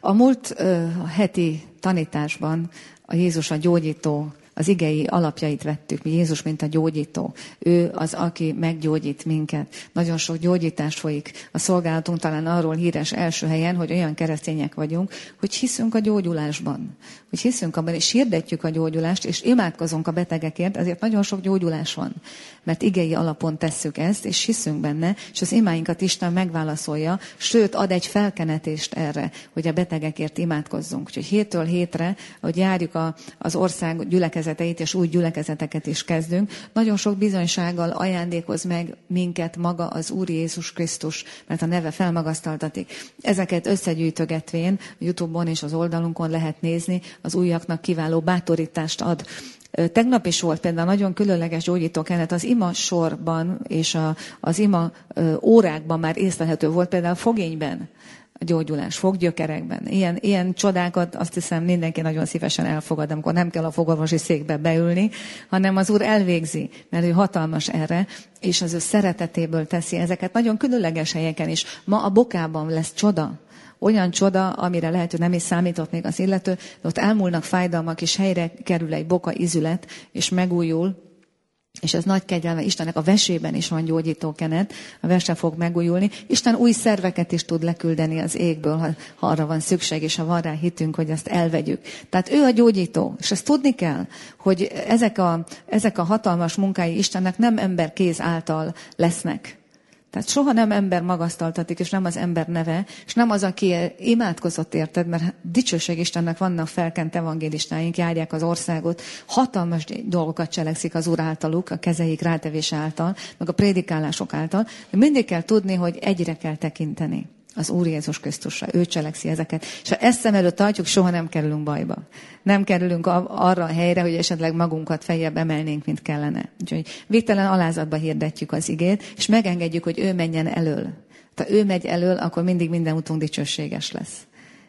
A múlt heti tanításban a Jézus a gyógyító, az igei alapjait vettük, mi Jézus, mint a gyógyító. Ő az, aki meggyógyít minket. Nagyon sok gyógyítás folyik. A szolgálatunk talán arról híres első helyen, hogy olyan keresztények vagyunk, hogy hiszünk a gyógyulásban. Hogy hiszünk abban, és hirdetjük a gyógyulást, és imádkozunk a betegekért, ezért nagyon sok gyógyulás van. Mert igei alapon tesszük ezt, és hiszünk benne, és az imáinkat Isten megválaszolja, sőt, ad egy felkenetést erre, hogy a betegekért imádkozzunk. Úgyhogy hétről hétre, hogy járjuk az ország gyülekezeteit, és új gyülekezeteket is kezdünk, nagyon sok bizonysággal ajándékoz meg minket maga az Úr Jézus Krisztus, mert a neve felmagasztaltatik. Ezeket összegyűjtögetvén a YouTube-on és az oldalunkon lehet nézni, az újaknak kiváló bátorítást ad. Tegnap is volt például nagyon különleges gyógyítókenet, az ima sorban és az ima órákban már észlelhető volt, például fogényben a gyógyulás, foggyökerekben. Ilyen csodákat azt hiszem mindenki nagyon szívesen elfogad, amikor nem kell a fogorvosi székbe beülni, hanem az Úr elvégzi, mert ő hatalmas erre, és az ő szeretetéből teszi ezeket nagyon különleges helyeken is. Ma a Bokában lesz csoda. Olyan csoda, amire lehet, hogy nem is számított még az illető, de ott elmúlnak fájdalmak, és helyre kerül egy boka izület, és megújul, és ez nagy kegyelme. Istennek a vesében is van gyógyítókenet, a vese fog megújulni. Isten új szerveket is tud leküldeni az égből, ha arra van szükség, és ha van rá hitünk, hogy ezt elvegyük. Tehát ő a gyógyító, és ezt tudni kell, hogy ezek a hatalmas munkái Istennek nem ember kéz által lesznek. Tehát soha nem ember magasztaltatik, és nem az ember neve, és nem az, aki imádkozott érted, mert dicsőség Istennek vannak felkent evangélistáink, járják az országot, hatalmas dolgokat cselekszik az Úr általuk, a kezeik rátevése által, meg a prédikálások által, de mindig kell tudni, hogy egyre kell tekinteni az Úr Jézus Krisztusra. Ő cselekszi ezeket. És ha ezt szem előtt tartjuk, soha nem kerülünk bajba. Nem kerülünk arra a helyre, hogy esetleg magunkat feljebb emelnénk, mint kellene. Úgyhogy végtelen alázatba hirdetjük az igét, és megengedjük, hogy ő menjen elől. Ha ő megy elől, akkor mindig minden útunk dicsőséges lesz.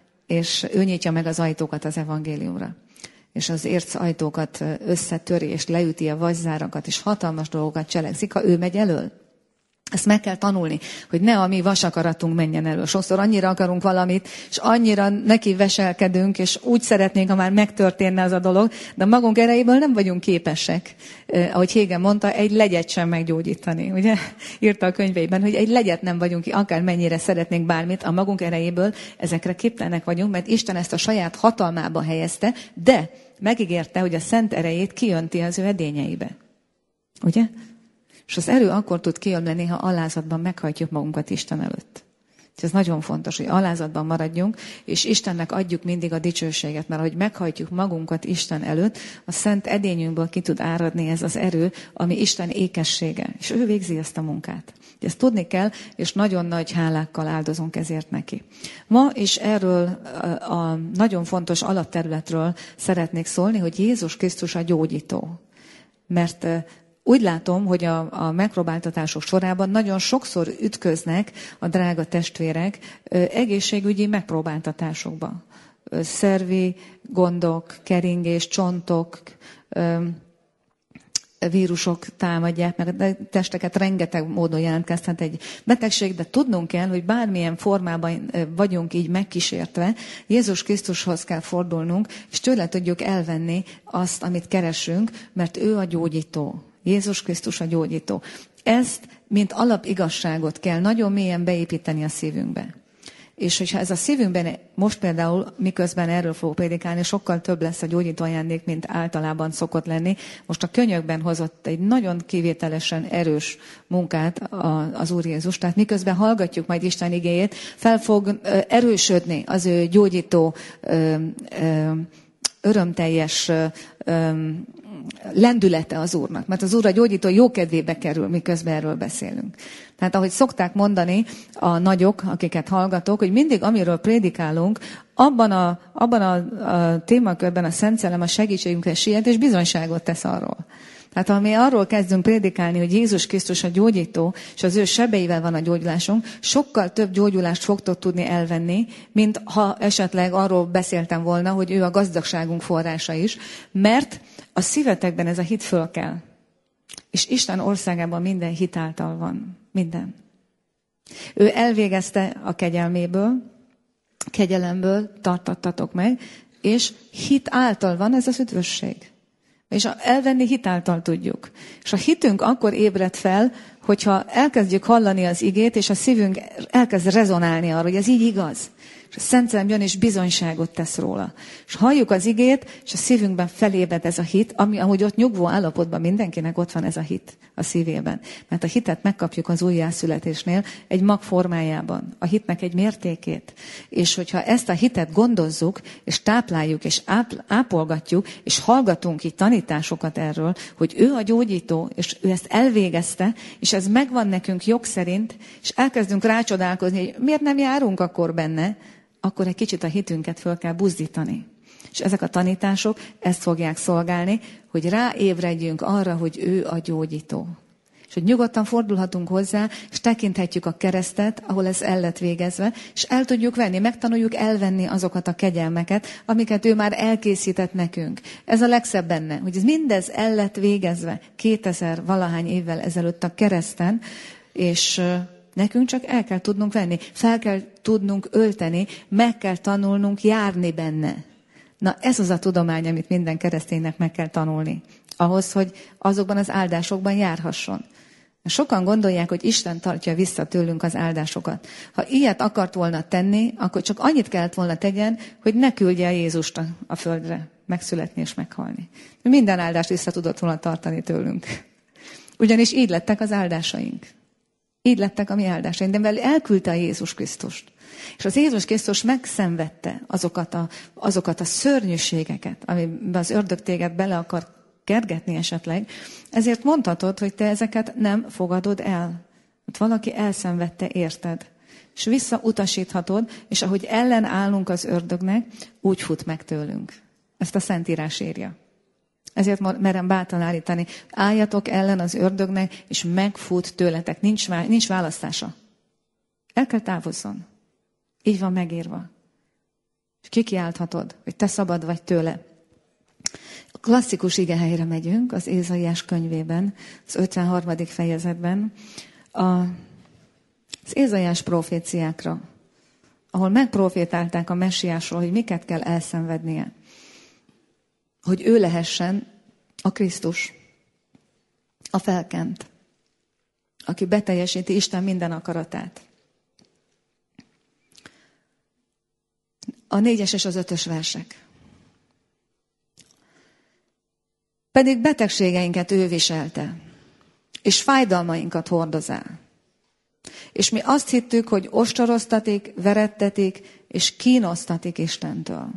És ő nyitja meg az ajtókat az evangéliumra. És az érc ajtókat összetöri, és leüti a vaszárakat, és hatalmas dolgokat cselekszik, ha ő megy elől. Ezt meg kell tanulni, hogy ne a mi vasakaratunk menjen elő. Sokszor annyira akarunk valamit, és annyira neki veselkedünk, és úgy szeretnénk, ha már megtörténne az a dolog, de magunk erejéből nem vagyunk képesek. Ahogy Hégen mondta, egy legyet sem meggyógyítani. Ugye? Írta a könyveiben, hogy egy legyet nem vagyunk ki, akár mennyire szeretnénk bármit, a magunk erejéből ezekre képtelenek vagyunk, mert Isten ezt a saját hatalmába helyezte, de megígérte, hogy a szent erejét kijönti az ő edényeibe. Ugye? És az erő akkor tud kiömleni, ha alázatban meghajtjuk magunkat Isten előtt. Ez nagyon fontos, hogy alázatban maradjunk, és Istennek adjuk mindig a dicsőséget, mert ahogy meghajtjuk magunkat Isten előtt, a szent edényünkből ki tud áradni ez az erő, ami Isten ékessége. És ő végzi ezt a munkát. Ezt tudni kell, és nagyon nagy hálákkal áldozunk ezért neki. Ma is erről a nagyon fontos alapterületről szeretnék szólni, hogy Jézus Krisztus a gyógyító. Mert úgy látom, hogy a megpróbáltatások sorában nagyon sokszor ütköznek a drága testvérek egészségügyi megpróbáltatásokba. Szervi gondok, keringés, csontok, vírusok támadják, meg a testeket rengeteg módon jelentkezhet egy betegség, de tudnunk kell, hogy bármilyen formában vagyunk így megkísértve, Jézus Krisztushoz kell fordulnunk, és tőle tudjuk elvenni azt, amit keresünk, mert ő a gyógyító. Jézus Krisztus a gyógyító. Ezt, mint alapigazságot kell nagyon mélyen beépíteni a szívünkbe. És hogyha ez a szívünkben, most például, miközben erről fogok prédikálni, sokkal több lesz a gyógyító ajándék, mint általában szokott lenni. Most a könyökben hozott egy nagyon kivételesen erős munkát az Úr Jézus. Tehát miközben hallgatjuk majd Isten igéjét, fel fog erősödni az ő gyógyító, örömteljes lendülete az Úrnak. Mert az Úr a gyógyító jókedvébe kerül, miközben erről beszélünk. Tehát ahogy szokták mondani a nagyok, akiket hallgatok, hogy mindig amiről prédikálunk, abban a témakörben a Szent Szellem a segítségünkre siet, és bizonyságot tesz arról. Tehát ha mi arról kezdünk prédikálni, hogy Jézus Krisztus a gyógyító, és az ő sebeivel van a gyógyulásunk, sokkal több gyógyulást fogtok tudni elvenni, mint ha esetleg arról beszéltem volna, hogy ő a gazdagságunk forrása is, mert a szívetekben ez a hit föl kell. És Isten országában minden hit által van. Minden. Ő elvégezte a kegyelméből, kegyelemből tartattatok meg, és hit által van ez az üdvösség. És elvenni hit által tudjuk. És a hitünk akkor ébred fel, hogyha elkezdjük hallani az igét, és a szívünk elkezd rezonálni arra, hogy ez így igaz. És a Szent Szellem jön, és bizonyságot tesz róla. És halljuk az igét, és a szívünkben felébred ez a hit, ami amúgy ott nyugvó állapotban mindenkinek ott van ez a hit a szívében. Mert a hitet megkapjuk az újjászületésnél egy mag formájában. A hitnek egy mértékét. És hogyha ezt a hitet gondozzuk, és tápláljuk, és ápolgatjuk, és hallgatunk így tanításokat erről, hogy ő a gyógyító, és ő ezt elvégezte, és ez megvan nekünk jog szerint, és elkezdünk rácsodálkozni, hogy miért nem járunk akkor benne, akkor egy kicsit a hitünket föl kell buzdítani. És ezek a tanítások ezt fogják szolgálni, hogy ráébredjünk arra, hogy ő a gyógyító. És hogy nyugodtan fordulhatunk hozzá, és tekinthetjük a keresztet, ahol ez el lett végezve, és el tudjuk venni, megtanuljuk elvenni azokat a kegyelmeket, amiket ő már elkészített nekünk. Ez a legszebb benne, hogy ez mindez el lett végezve 2000 valahány évvel ezelőtt a kereszten, és nekünk csak el kell tudnunk venni, fel kell tudnunk ölteni, meg kell tanulnunk járni benne. Na ez az a tudomány, amit minden kereszténynek meg kell tanulni. Ahhoz, hogy azokban az áldásokban járhasson. Sokan gondolják, hogy Isten tartja vissza tőlünk az áldásokat. Ha ilyet akart volna tenni, akkor csak annyit kellett volna tegyen, hogy ne küldje a Jézust a földre megszületni és meghalni. Minden áldást vissza tudott volna tartani tőlünk. Ugyanis így lettek az áldásaink. Így lettek a mi áldásaink, de mivel elküldte a Jézus Krisztust. És az Jézus Krisztus megszenvedte azokat a szörnyűségeket, amiben az ördög téged bele akar kergetni esetleg, ezért mondhatod, hogy te ezeket nem fogadod el. Ott valaki elszenvedte, érted? És visszautasíthatod, és ahogy ellenállunk az ördögnek, úgy fut meg tőlünk. Ezt a Szentírás írja. Ezért merem bátran állítani, álljatok ellen az ördögnek, és megfut tőletek. Nincs választása. El kell távozzon. Így van megírva. És kikiálthatod, hogy te szabad vagy tőle. A klasszikus igehelyre megyünk, az Ézaiás könyvében, az 53. fejezetben, az Ézaiás proféciákra, ahol megprofétálták a messiásról, hogy miket kell elszenvednie. Hogy ő lehessen a Krisztus, a felkent, aki beteljesíti Isten minden akaratát. A 4-es és az 5-ös versek. Pedig betegségeinket ő viselte, és fájdalmainkat hordozál. És mi azt hittük, hogy ostoroztatik, verettetik, és kínosztatik Istentől.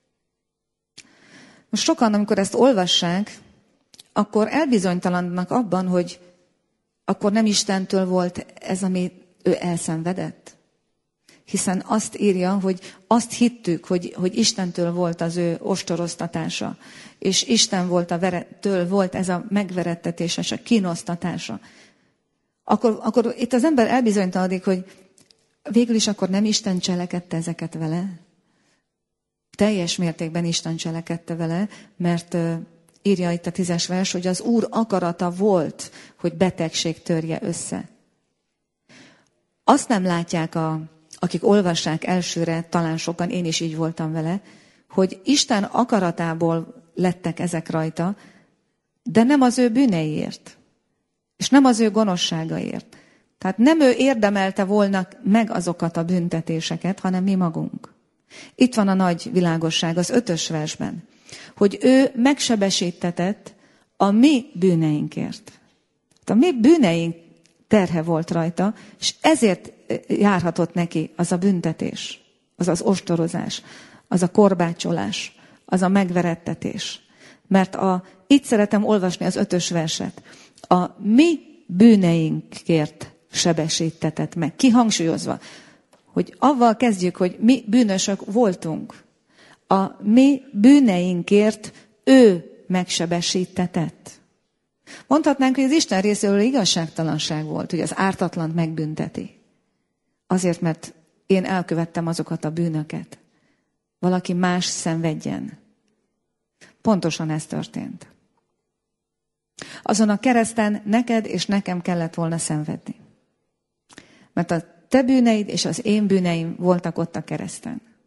Most sokan, amikor ezt olvassák, akkor elbizonytalanodnak abban, hogy akkor nem Istentől volt ez, ami ő elszenvedett. Hiszen azt írja, hogy azt hittük, hogy Istentől volt az ő ostoroztatása, és Isten től volt ez a megverettetése, és a kínosztatása. Akkor itt az ember elbizonytalanik, hogy végül is akkor nem Isten cselekedte ezeket vele. Teljes mértékben Isten cselekedte vele, mert írja itt a 10-es vers, hogy az Úr akarata volt, hogy betegség törje össze. Azt nem látják akik olvassák elsőre, talán sokan, én is így voltam vele, hogy Isten akaratából lettek ezek rajta, de nem az ő bűneiért, és nem az ő gonoszságaért. Tehát nem ő érdemelte volna meg azokat a büntetéseket, hanem mi magunk. Itt van a nagy világosság az 5-ös versben, hogy ő megsebesítetett a mi bűneinkért. A mi bűneink terhe volt rajta, és ezért járhatott neki az a büntetés, az az ostorozás, az a korbácsolás, az a megverettetés. Mert itt szeretem olvasni az 5-ös verset. A mi bűneinkért sebesítetett meg. Kihangsúlyozva, hogy avval kezdjük, hogy mi bűnösök voltunk. A mi bűneinkért ő megsebesítetett. Mondhatnánk, hogy az Isten részéről igazságtalanság volt, hogy az ártatlant megbünteti. Azért, mert én elkövettem azokat a bűnöket. Valaki más szenvedjen. Pontosan ez történt. Azon a kereszten neked és nekem kellett volna szenvedni. Mert a te bűneid és az én bűneim voltak ott a kereszten.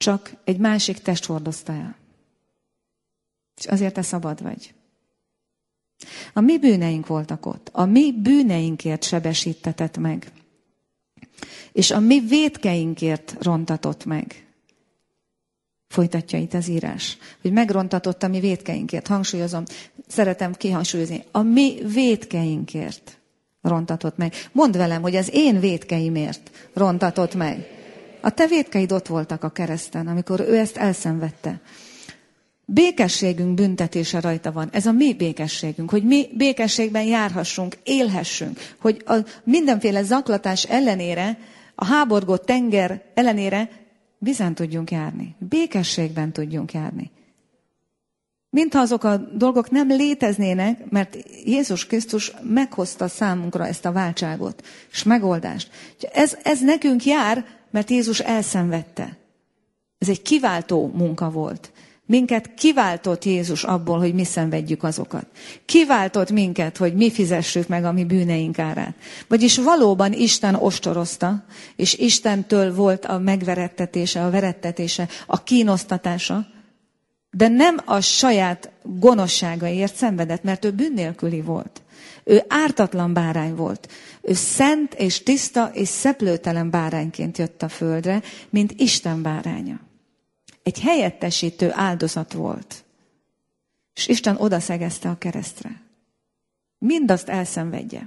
csak egy másik test hordozta el. És azért te szabad vagy. A mi bűneink voltak ott. A mi bűneinkért sebesítetett meg. És a mi vétkeinkért rontatott meg. Folytatja itt az írás. Hogy megrontatott a mi vétkeinkért. Hangsúlyozom, szeretem kihangsúlyozni. A mi vétkeinkért rontatott meg. Mondd velem, hogy az én vétkeimért rontatott meg. A te vétkeid ott voltak a kereszten, amikor ő ezt elszenvedte. Békességünk büntetése rajta van. Ez a mi békességünk, hogy mi békességben járhassunk, élhessünk, hogy a mindenféle zaklatás ellenére, a háborgó tenger ellenére vizen tudjunk járni. Békességben tudjunk járni. Mintha azok a dolgok nem léteznének, mert Jézus Krisztus meghozta számunkra ezt a váltságot és megoldást. Ez nekünk jár, mert Jézus elszenvedte. Ez egy kiváltó munka volt. Minket kiváltott Jézus abból, hogy mi szenvedjük azokat. Kiváltott minket, hogy mi fizessük meg a mi bűneink árát. Vagyis valóban Isten ostorozta, és Istentől volt a megverettetése, a verettetése, a kínosztatása, de nem a saját gonoszságaért szenvedett, mert ő bűn nélküli volt. Ő ártatlan bárány volt. Ő szent és tiszta és szeplőtelen bárányként jött a földre, mint Isten báránya. Egy helyettesítő áldozat volt. És Isten odaszegezte a keresztre. Mindazt elszenvedje.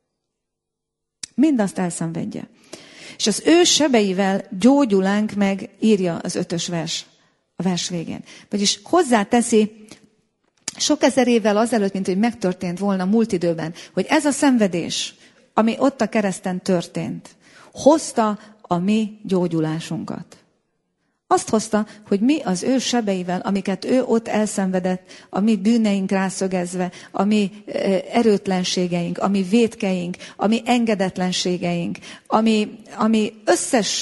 Mindazt elszenvedje. És az ő sebeivel gyógyulánk meg, írja az 5. vers, a vers végén. Vagyis hozzáteszi, sok ezer évvel azelőtt, mint hogy megtörtént volna múlt időben, hogy ez a szenvedés, ami ott a kereszten történt, hozta a mi gyógyulásunkat. Azt hozta, hogy mi az ő sebeivel, amiket ő ott elszenvedett, a mi bűneink rászögezve, a mi erőtlenségeink, a mi vétkeink, a mi engedetlenségeink, ami összes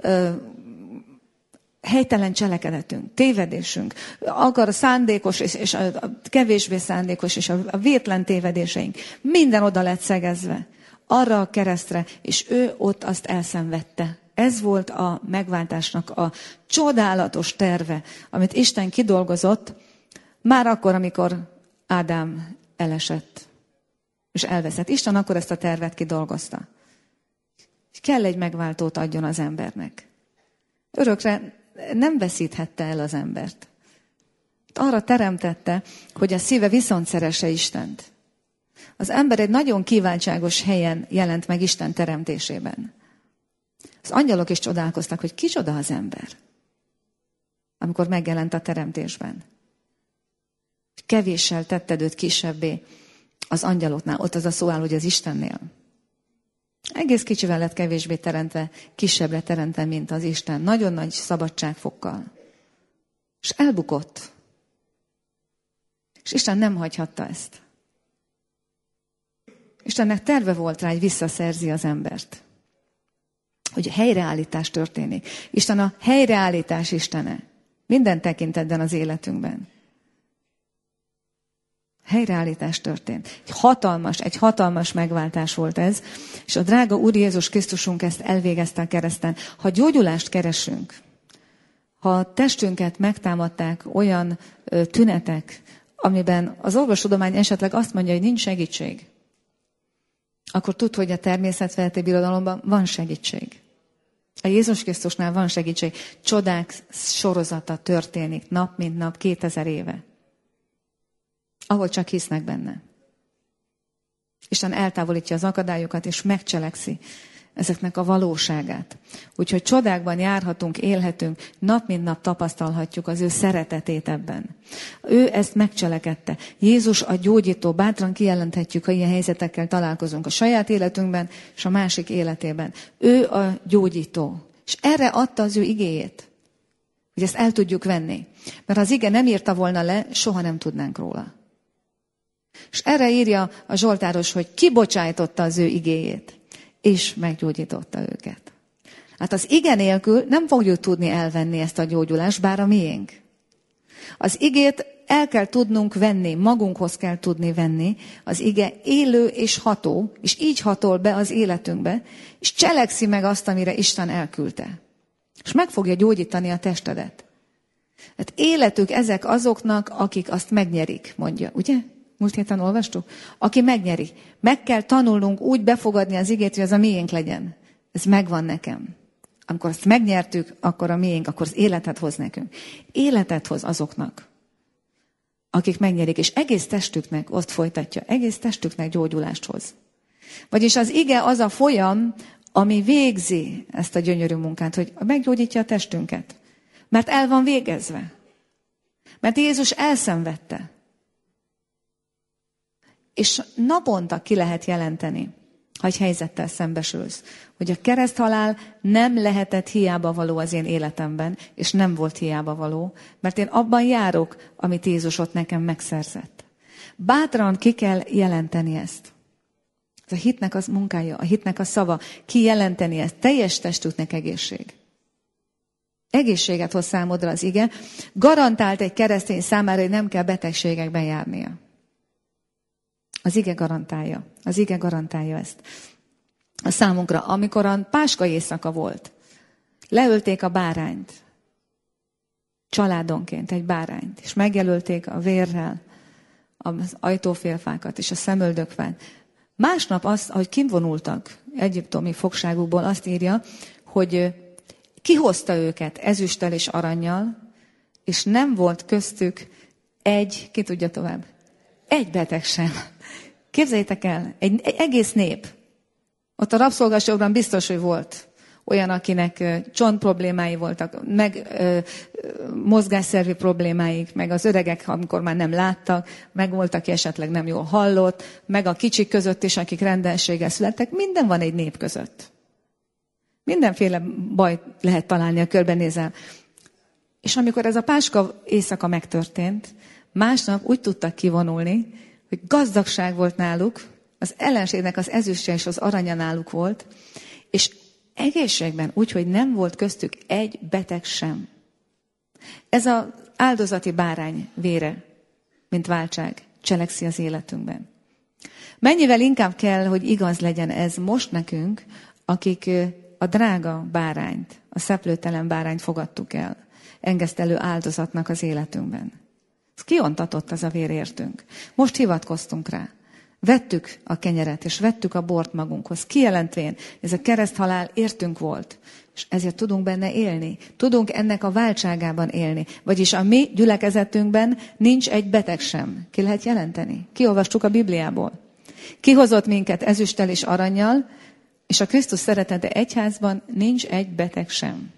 helytelen cselekedetünk, tévedésünk, akar a szándékos és a kevésbé szándékos és a vétlen tévedéseink, minden oda lett szegezve arra a keresztre, és ő ott azt elszenvedte. Ez volt a megváltásnak a csodálatos terve, amit Isten kidolgozott, már akkor, amikor Ádám elesett és elveszett. Isten akkor ezt a tervet kidolgozta. Kell egy megváltót adjon az embernek. Örökre nem veszíthette el az embert. Arra teremtette, hogy a szíve viszont szeresse Istent. Az ember egy nagyon kiváltságos helyen jelent meg Isten teremtésében. Az angyalok is csodálkoztak, hogy kicsoda az ember, amikor megjelent a teremtésben. Kevéssel tetted őt kisebbé az angyaloknál. Ott az a szó áll, hogy az Istennél. Egész kicsivel lett kevésbé teremtve, kisebbre teremtve, mint az Isten. Nagyon nagy szabadságfokkal. És elbukott. És Isten nem hagyhatta ezt. Istennek terve volt rá, hogy visszaszerzi az embert. Hogy helyreállítás történik. Isten a helyreállítás Istene. Minden tekintetben az életünkben. Helyreállítás történt. Egy hatalmas megváltás volt ez, és a drága Úr Jézus Krisztusunk ezt elvégezte a kereszten. Ha gyógyulást keresünk, ha a testünket megtámadták olyan tünetek, amiben az orvostudomány esetleg azt mondja, hogy nincs segítség, akkor tudd, hogy a természetfeletti birodalomban van segítség. A Jézus Krisztusnál van segítség. Csodák sorozata történik nap mint nap, 2000 éve. Ahol csak hisznek benne. Isten eltávolítja az akadályokat, és megcselekszi ezeknek a valóságát. Úgyhogy csodákban járhatunk, élhetünk, nap mint nap tapasztalhatjuk az ő szeretetét ebben. Ő ezt megcselekedte. Jézus a gyógyító, bátran kijelenthetjük, ha ilyen helyzetekkel találkozunk a saját életünkben, és a másik életében. Ő a gyógyító. És erre adta az ő igéjét, hogy ezt el tudjuk venni. Mert ha az ige nem írta volna le, soha nem tudnánk róla. És erre írja a Zsoltáros, hogy kibocsájtotta az ő igéjét, és meggyógyította őket. Hát az ige nélkül nem fogjuk tudni elvenni ezt a gyógyulást, bár a miénk. Az igét el kell tudnunk venni, magunkhoz kell tudni venni. Az ige élő és ható, és így hatol be az életünkbe, és cselekszi meg azt, amire Isten elküldte. És meg fogja gyógyítani a testedet. Hát életük ezek azoknak, akik azt megnyerik, mondja, ugye? Múlt héten olvastuk? Aki megnyeri. Meg kell tanulnunk úgy befogadni az igét, hogy az a miénk legyen. Ez megvan nekem. Amikor azt megnyertük, akkor a miénk, akkor az életet hoz nekünk. Életet hoz azoknak, akik megnyerik, és egész testüknek, ott folytatja, egész testüknek gyógyulást hoz. Vagyis az ige az a folyam, ami végzi ezt a gyönyörű munkát, hogy meggyógyítja a testünket. Mert el van végezve. Mert Jézus elszenvedte. És naponta ki lehet jelenteni, ha egy helyzettel szembesülsz, hogy a kereszthalál nem lehetett hiába való az én életemben, és nem volt hiába való, mert én abban járok, amit Jézus ott nekem megszerzett. Bátran ki kell jelenteni ezt. Ez a hitnek az munkája, a hitnek a szava, kijelenteni ezt. Teljes testünknek egészség. Egészséget hoz számodra az ige. Garantált egy keresztény számára, hogy nem kell betegségekben járnia. Az ige garantálja. Az ige garantálja ezt. A számunkra, amikor a Páska éjszaka volt, leölték a bárányt. Családonként egy bárányt. És megjelölték a vérrel az ajtófélfákat és a szemöldökfát. Másnap azt, ahogy kint vonultak egyiptomi fogságukból, azt írja, hogy kihozta őket ezüsttel és arannyal, és nem volt köztük ki tudja tovább? Egy beteg sem. Képzeljétek el, egy egész nép. Ott a rabszolgaságban biztos, hogy volt olyan, akinek csont problémái voltak, meg mozgásszervi problémáik, meg az öregek, amikor már nem láttak, meg volt, aki esetleg nem jól hallott, meg a kicsik között is, akik rendelséggel születtek. Minden van egy nép között. Mindenféle bajt lehet találni, a körbenézel. És amikor ez a Páska éjszaka megtörtént, másnap úgy tudtak kivonulni, hogy gazdagság volt náluk, az ellenségnek az ezüstje és az aranya náluk volt, és egészségben úgy, hogy nem volt köztük egy beteg sem. Ez az áldozati bárány vére, mint váltság, cselekszi az életünkben. Mennyivel inkább kell, hogy igaz legyen ez most nekünk, akik a drága bárányt, a szeplőtelen bárányt fogadtuk el, engesztelő áldozatnak az életünkben. Ez kiontatott az a vér értünk. Most hivatkoztunk rá. Vettük a kenyeret, és vettük a bort magunkhoz, kijelentvén, ez a kereszthalál értünk volt, és ezért tudunk benne élni. Tudunk ennek a váltságában élni. Vagyis a mi gyülekezetünkben nincs egy beteg sem. Ki lehet jelenteni? Kiolvastuk a Bibliából. Kihozott minket ezüsttel és arannyal, és a Krisztus szeretete egyházban nincs egy beteg sem.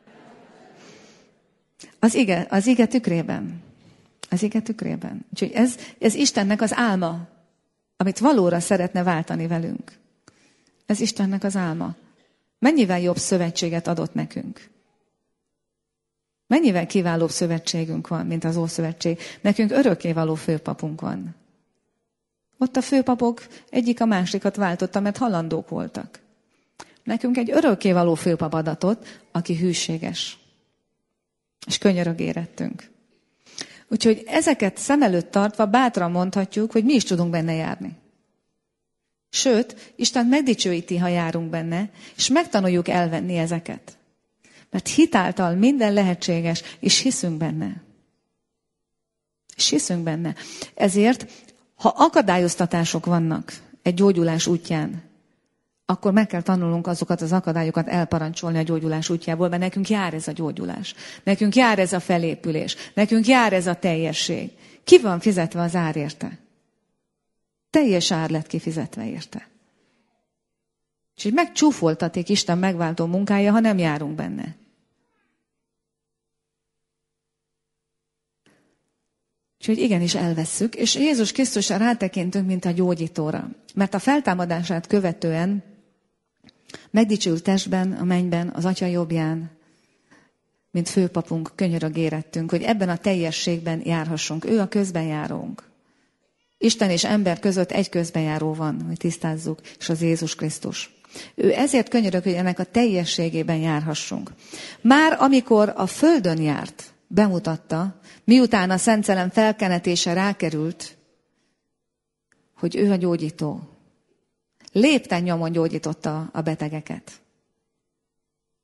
Az ige tükrében. Az ige tükrében. Úgyhogy ez Istennek az álma, amit valóra szeretne váltani velünk. Ez Istennek az álma. Mennyivel jobb szövetséget adott nekünk? Mennyivel kiválóbb szövetségünk van, mint az Ószövetség? Nekünk örökkévaló főpapunk van. Ott a főpapok egyik a másikat váltotta, mert halandók voltak. Nekünk egy örökkévaló főpap adatot, aki hűséges. És könyörög érettünk. Úgyhogy ezeket szem előtt tartva bátran mondhatjuk, hogy mi is tudunk benne járni. Sőt, Isten megdicsőíti, ha járunk benne, és megtanuljuk elvenni ezeket. Mert hitáltal minden lehetséges, és hiszünk benne. És hiszünk benne. Ezért, ha akadályoztatások vannak egy gyógyulás útján, akkor meg kell tanulnunk azokat az akadályokat elparancsolni a gyógyulás útjából, mert nekünk jár ez a gyógyulás. Nekünk jár ez a felépülés. Nekünk jár ez a teljesség. Ki van fizetve az ár érte? Teljes ár lett kifizetve érte. És így megcsúfoltatik Isten megváltó munkája, ha nem járunk benne. Úgyhogy igenis elvesszük, és Jézus Krisztusra rátekintünk, mint a gyógyítóra. Mert a feltámadását követően megdicsült testben, a mennyben, az Atya jobbján, mint főpapunk, könyörög érettünk, hogy ebben a teljességben járhassunk. Ő a közbenjárónk. Isten és ember között egy közbenjáró van, hogy tisztázzuk, és az Jézus Krisztus. Ő ezért könyörög, hogy ennek a teljességében járhassunk. Már amikor a földön járt, bemutatta, miután a Szent Szellem felkenetése rákerült, hogy ő a gyógyító. Lépten nyomon gyógyította a betegeket.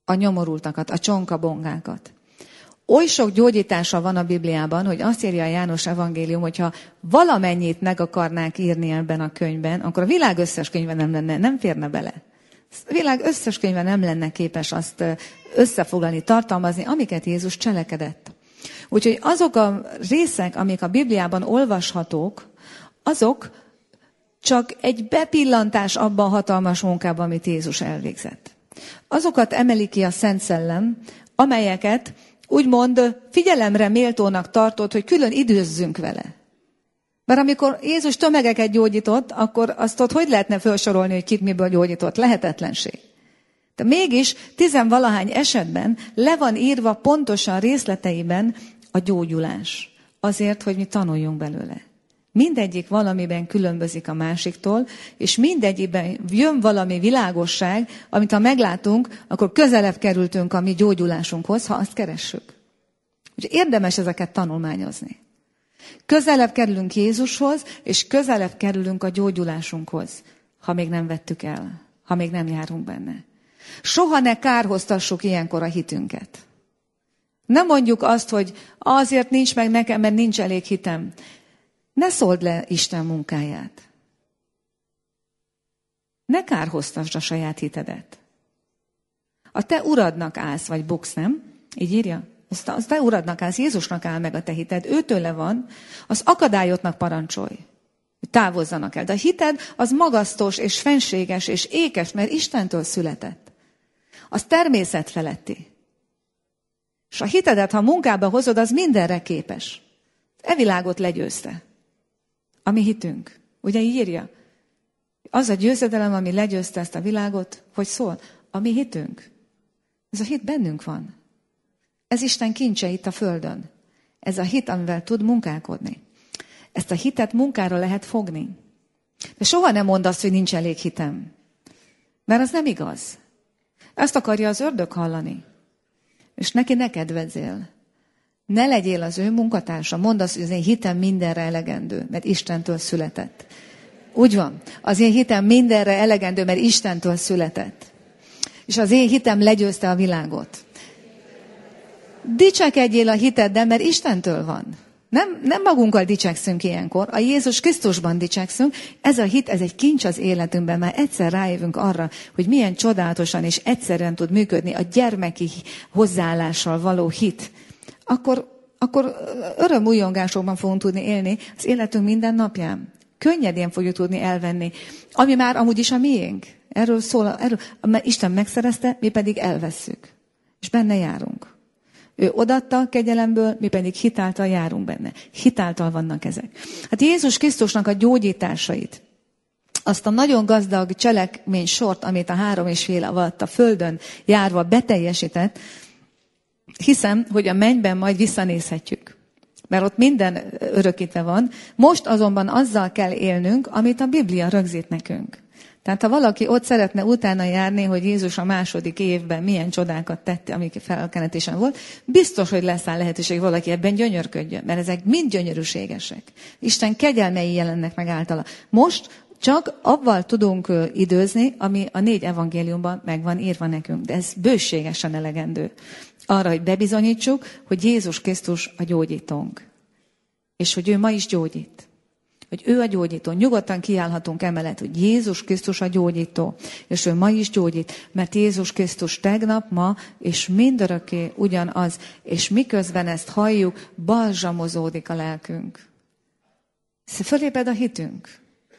a nyomorultakat, a csonkabongákat. Oly sok gyógyítása van a Bibliában, hogy azt írja a János evangélium, hogyha valamennyit meg akarnák írni ebben a könyvben, akkor a világ összes könyve nem férne bele. A világ összes könyve nem lenne képes azt összefoglalni, tartalmazni, amiket Jézus cselekedett. Úgyhogy azok a részek, amik a Bibliában olvashatók, azok csak egy bepillantás abban a hatalmas munkában, amit Jézus elvégzett. Azokat emeli ki a Szent Szellem, amelyeket úgymond figyelemre méltónak tartott, hogy külön időzzünk vele. Mert amikor Jézus tömegeket gyógyított, akkor azt ott hogy lehetne felsorolni, hogy kit miből gyógyított? Lehetetlenség. De mégis 10-valahány esetben le van írva pontosan részleteiben a gyógyulás. Azért, hogy mi tanuljunk belőle. Mindegyik valamiben különbözik a másiktól, és mindegyikben jön valami világosság, amit ha meglátunk, akkor közelebb kerültünk a mi gyógyulásunkhoz, ha azt keressük. Úgyhogy érdemes ezeket tanulmányozni. Közelebb kerülünk Jézushoz, és közelebb kerülünk a gyógyulásunkhoz, ha még nem vettük el, ha még nem járunk benne. Soha ne kárhoztassuk ilyenkor a hitünket. Nem mondjuk azt, hogy azért nincs meg nekem, mert nincs elég hitem. Ne szóld le Isten munkáját. Ne kárhoztasd a saját hitedet. A te uradnak állsz, vagy buksz, nem? Így írja? Az te uradnak állsz, Jézusnak áll meg a te hited, őtőle van, az akadályoknak parancsolj, hogy távozzanak el. De a hited az magasztos, és fenséges, és ékes, mert Istentől született. Az természet feletti. És a hitedet, ha munkába hozod, az mindenre képes. E világot legyőzte. A mi hitünk. Ugye így írja? Az a győzedelem, ami legyőzte ezt a világot, hogy szól? A mi hitünk. Ez a hit bennünk van. Ez Isten kincse itt a földön. Ez a hit, amivel tud munkálkodni. Ezt a hitet munkára lehet fogni. De soha nem mondd azt, hogy nincs elég hitem. Mert az nem igaz. Ezt akarja az ördög hallani. És neki ne kedvezzél. Ne legyél az ő munkatársa. Mondd azt, hogy az én hitem mindenre elegendő, mert Istentől született. Úgy van. Az én hitem mindenre elegendő, mert Istentől született. És az én hitem legyőzte a világot. Dicsekedjél a hiteddel, mert Istentől van. Nem magunkkal dicsekszünk ilyenkor, a Jézus Krisztusban dicsekszünk. Ez a hit, ez egy kincs az életünkben, már egyszer rájövünk arra, hogy milyen csodálatosan és egyszerűen tud működni a gyermeki hozzáállással való hit. Akkor örömújongásokban fogunk tudni élni az életünk minden napján. Könnyedén fogjuk tudni elvenni, ami már amúgy is a miénk. Erről szól, mert Isten megszerezte, mi pedig elvesszük. És benne járunk. Ő odaadta a kegyelemből, mi pedig hitáltal járunk benne. Hitáltal vannak ezek. Hát Jézus Krisztusnak a gyógyításait, azt a nagyon gazdag cselekmény sort, amit a 3,5 év alatt a földön járva beteljesített, hiszem, hogy a mennyben majd visszanézhetjük. Mert ott minden örökítve van. Most azonban azzal kell élnünk, amit a Biblia rögzít nekünk. Tehát ha valaki ott szeretne utána járni, hogy Jézus a 2. évben milyen csodákat tette, amik felkenetésen volt, biztos, hogy lesz lehetőség, valaki ebben gyönyörködjön, mert ezek mind gyönyörűségesek. Isten kegyelmei jelennek meg általa. Most csak avval tudunk időzni, ami a 4 evangéliumban meg van írva nekünk, de ez bőségesen elegendő. Arra, hogy bebizonyítsuk, hogy Jézus Krisztus a gyógyítónk. És hogy ő ma is gyógyít. Hogy ő a gyógyító. Nyugodtan kiállhatunk emellett, hogy Jézus Krisztus a gyógyító. És ő ma is gyógyít, mert Jézus Krisztus tegnap, ma és mindörökké ugyanaz. És miközben ezt halljuk, balzsamozódik a lelkünk. Fölébred a hitünk.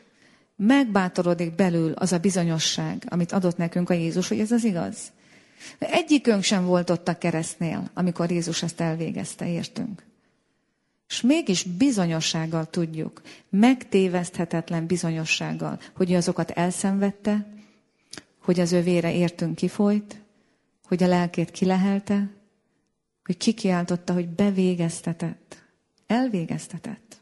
Megbátorodik belül az a bizonyosság, amit adott nekünk a Jézus, hogy ez az igaz. Egyikünk sem volt ott a keresztnél, amikor Jézus ezt elvégezte, értünk. És mégis bizonyossággal tudjuk, megtéveszthetetlen bizonyossággal, hogy ő azokat elszenvedte, hogy az ő vére értünk kifolyt, hogy a lelkét kilehelte, hogy kikiáltotta, hogy bevégeztetett. Elvégeztetett.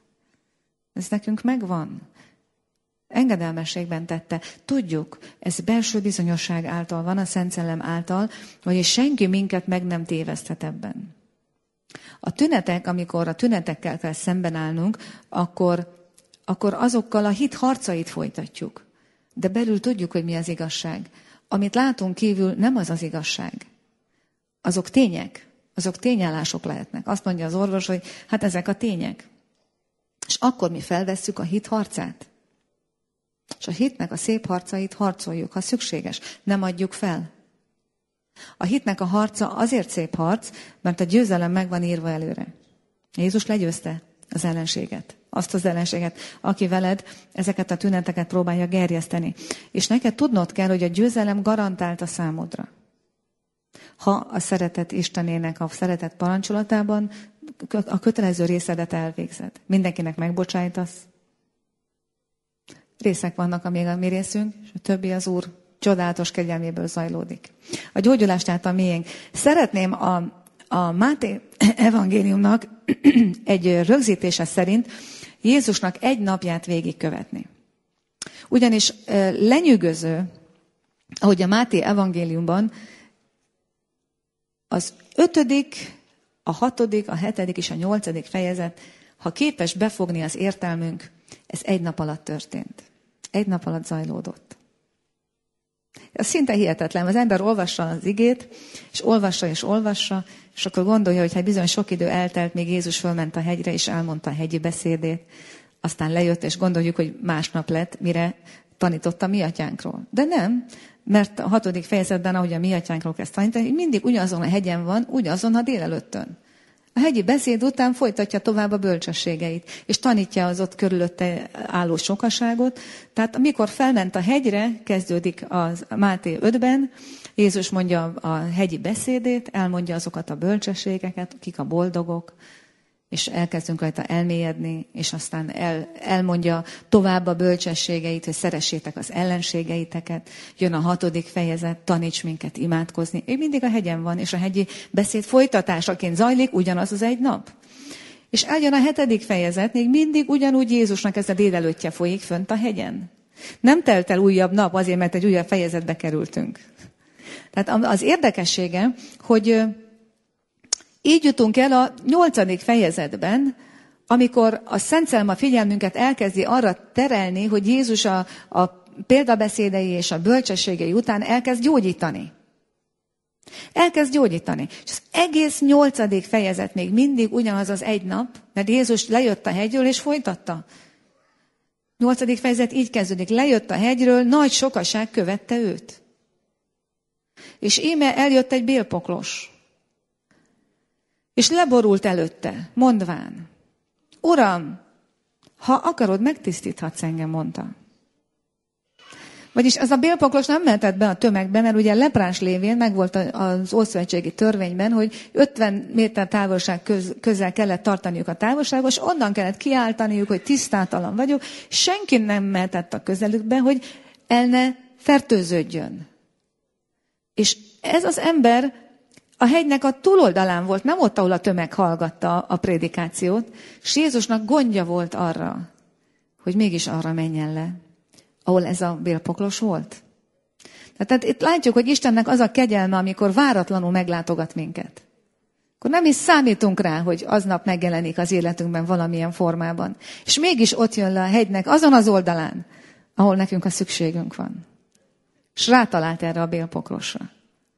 Ez nekünk megvan. Engedelmességben tette. Tudjuk, ez belső bizonyosság által van, a Szent Szellem által, hogy senki minket meg nem téveszthet ebben. A tünetek, amikor a tünetekkel kell szemben állnunk, akkor azokkal a hit harcait folytatjuk. De belül tudjuk, hogy mi az igazság. Amit látunk kívül, nem az az igazság. azok tények, azok tényállások lehetnek. Azt mondja az orvos, hogy hát ezek a tények. És akkor mi felvesszük a hit harcát. És a hitnek a szép harcait harcoljuk, ha szükséges. Nem adjuk fel. A hitnek a harca azért szép harc, mert a győzelem meg van írva előre. Jézus legyőzte az ellenséget. Azt az ellenséget, aki veled ezeket a tüneteket próbálja gerjeszteni. És neked tudnod kell, hogy a győzelem garantált a számodra. Ha a szeretet Istenének a szeretet parancsolatában a kötelező részedet elvégzed. Mindenkinek megbocsájtasz. Részek vannak, amíg a mi részünk, és a többi az Úr csodálatos kegyelméből zajlódik. A gyógyulás tehát a miénk. Szeretném a Máté evangéliumnak egy rögzítése szerint Jézusnak egy napját végigkövetni. Ugyanis lenyűgöző, ahogy a Máté evangéliumban az 5., a 6., a 7. és a 8. fejezet, ha képes befogni az értelmünk, ez egy nap alatt történt. Egy nap alatt zajlódott. Ez szinte hihetetlen. Az ember olvassa az igét, és olvassa, és akkor gondolja, hogy hát bizony sok idő eltelt, még Jézus fölment a hegyre, és elmondta a hegyi beszédét. Aztán lejött, és gondoljuk, hogy másnap lett, mire tanította mi atyánkról. De nem, mert a 6. fejezetben, ahogy a mi atyánkról kezd tanítani, mindig ugyanazon a hegyen van, ugyanazon a délelőttön. A hegyi beszéd után folytatja tovább a bölcsességeit, és tanítja az ott körülötte álló sokaságot. Tehát amikor felment a hegyre, kezdődik az Máté 5-ben, Jézus mondja a hegyi beszédét, elmondja azokat a bölcsességeket, kik a boldogok, és elkezdünk rajta elmélyedni, és aztán elmondja tovább a bölcsességeit, hogy szeressétek az ellenségeiteket. Jön a 6. fejezet, taníts minket imádkozni. Ő mindig a hegyen van, és a hegyi beszéd folytatásaként zajlik ugyanaz az egy nap. És eljön a 7. fejezet, még mindig ugyanúgy Jézusnak ez a délelőttje folyik fönt a hegyen. Nem telt el újabb nap azért, mert egy újabb fejezetbe kerültünk. Tehát az érdekessége, hogy így jutunk el a 8. fejezetben, amikor a Szent Szellem a figyelmünket elkezdi arra terelni, hogy Jézus a példabeszédei és a bölcsességei után elkezd gyógyítani. Elkezd gyógyítani. És az egész 8. fejezet még mindig ugyanaz az egy nap, mert Jézus lejött a hegyről és folytatta. 8. fejezet így kezdődik. Lejött a hegyről, nagy sokaság követte őt. És íme eljött egy bélpoklos. És leborult előtte, mondván, Uram, ha akarod, megtisztíthatsz engem, mondta. Vagyis az a bélpoklos nem mehetett be a tömegbe, mert ugye leprás lévén megvolt az ószövetségi törvényben, hogy 50 méter távolság közel kellett tartaniuk a távolságot, és onnan kellett kiáltaniuk, hogy tisztátalan vagyok. Senki nem mehetett a közelükbe, hogy el ne fertőződjön. És ez az ember a hegynek a túloldalán volt, nem ott, ahol a tömeg hallgatta a prédikációt, és Jézusnak gondja volt arra, hogy mégis arra menjen le, ahol ez a bélpoklos volt. Tehát itt látjuk, hogy Istennek az a kegyelme, amikor váratlanul meglátogat minket. Akkor nem is számítunk rá, hogy aznap megjelenik az életünkben valamilyen formában. És mégis ott jön le a hegynek azon az oldalán, ahol nekünk a szükségünk van. És rátalált erre a bélpoklosra.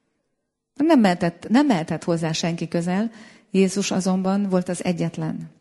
Nem mehetett hozzá senki közel, Jézus azonban volt az egyetlen,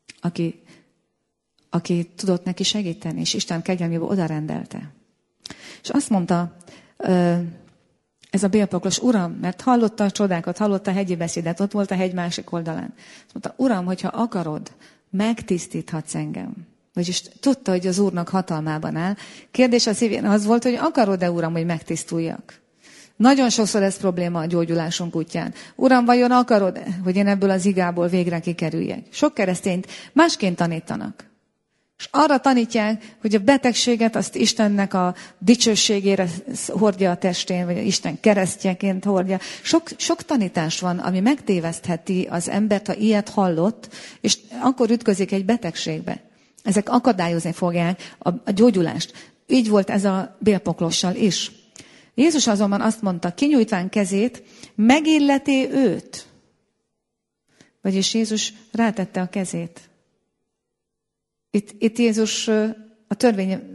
aki tudott neki segíteni, és Isten kegyelméből oda rendelte. És azt mondta ez a bélpoklos, Uram, mert hallotta a csodákat, hallotta a hegyi beszédet, ott volt a hegy másik oldalán. Azt mondta, Uram, hogyha akarod, megtisztíthatsz engem. Vagyis tudta, hogy az Úrnak hatalmában áll. Kérdés a szívén az volt, hogy akarod-e, Uram, hogy megtisztuljak? Nagyon sokszor ez probléma a gyógyulásunk útján. Uram, vajon akarod, hogy én ebből az igából végre kikerüljek? Sok keresztényt másként tanítanak. És arra tanítják, hogy a betegséget azt Istennek a dicsőségére hordja a testén, vagy Isten keresztjeként hordja. Sok tanítás van, ami megtévesztheti az embert, ha ilyet hallott, és akkor ütközik egy betegségbe. Ezek akadályozni fogják a gyógyulást. Így volt ez a bélpoklossal is. Jézus azonban azt mondta, kinyújtván kezét, megilleti őt. Vagyis Jézus rátette a kezét. Itt Jézus a törvény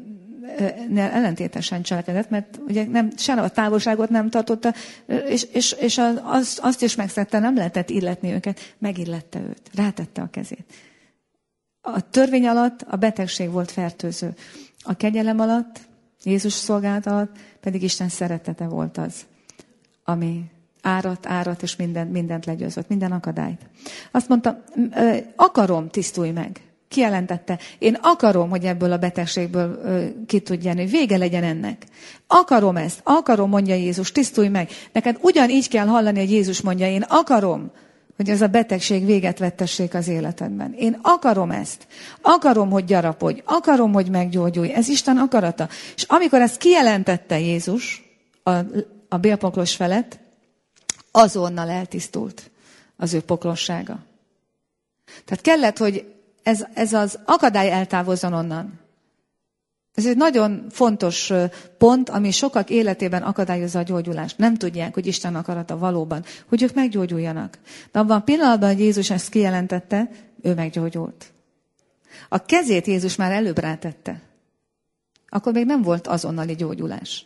ellentétesen cselekedett, mert ugye se a távolságot nem tartotta, és azt is megszegte, nem lehetett illetni őket, megillette őt, rátette a kezét. A törvény alatt a betegség volt fertőző. A kegyelem alatt, Jézus szolgálat alatt pedig Isten szeretete volt az, ami árat, és mindent legyőzött, minden akadályt. Azt mondta, akarom, tisztulj meg. Kijelentette, én akarom, hogy ebből a betegségből ki tudj jönni, vége legyen ennek. Akarom ezt, mondja Jézus, tisztulj meg. Neked ugyanígy kell hallani, hogy Jézus mondja, én akarom, hogy ez a betegség véget vettessék az életedben. Én akarom ezt. Akarom, hogy gyarapodj. Akarom, hogy meggyógyulj. Ez Isten akarata. És amikor ezt kijelentette Jézus a bélpoklos felett, azonnal eltisztult az ő poklossága. Tehát kellett, hogy ez az akadály eltávozzon onnan. Ez egy nagyon fontos pont, ami sokak életében akadályozza a gyógyulást. Nem tudják, hogy Isten akarata valóban, hogy ők meggyógyuljanak. De abban a pillanatban, hogy Jézus ezt kijelentette, ő meggyógyult. A kezét Jézus már előbb rátette. Akkor még nem volt azonnali gyógyulás.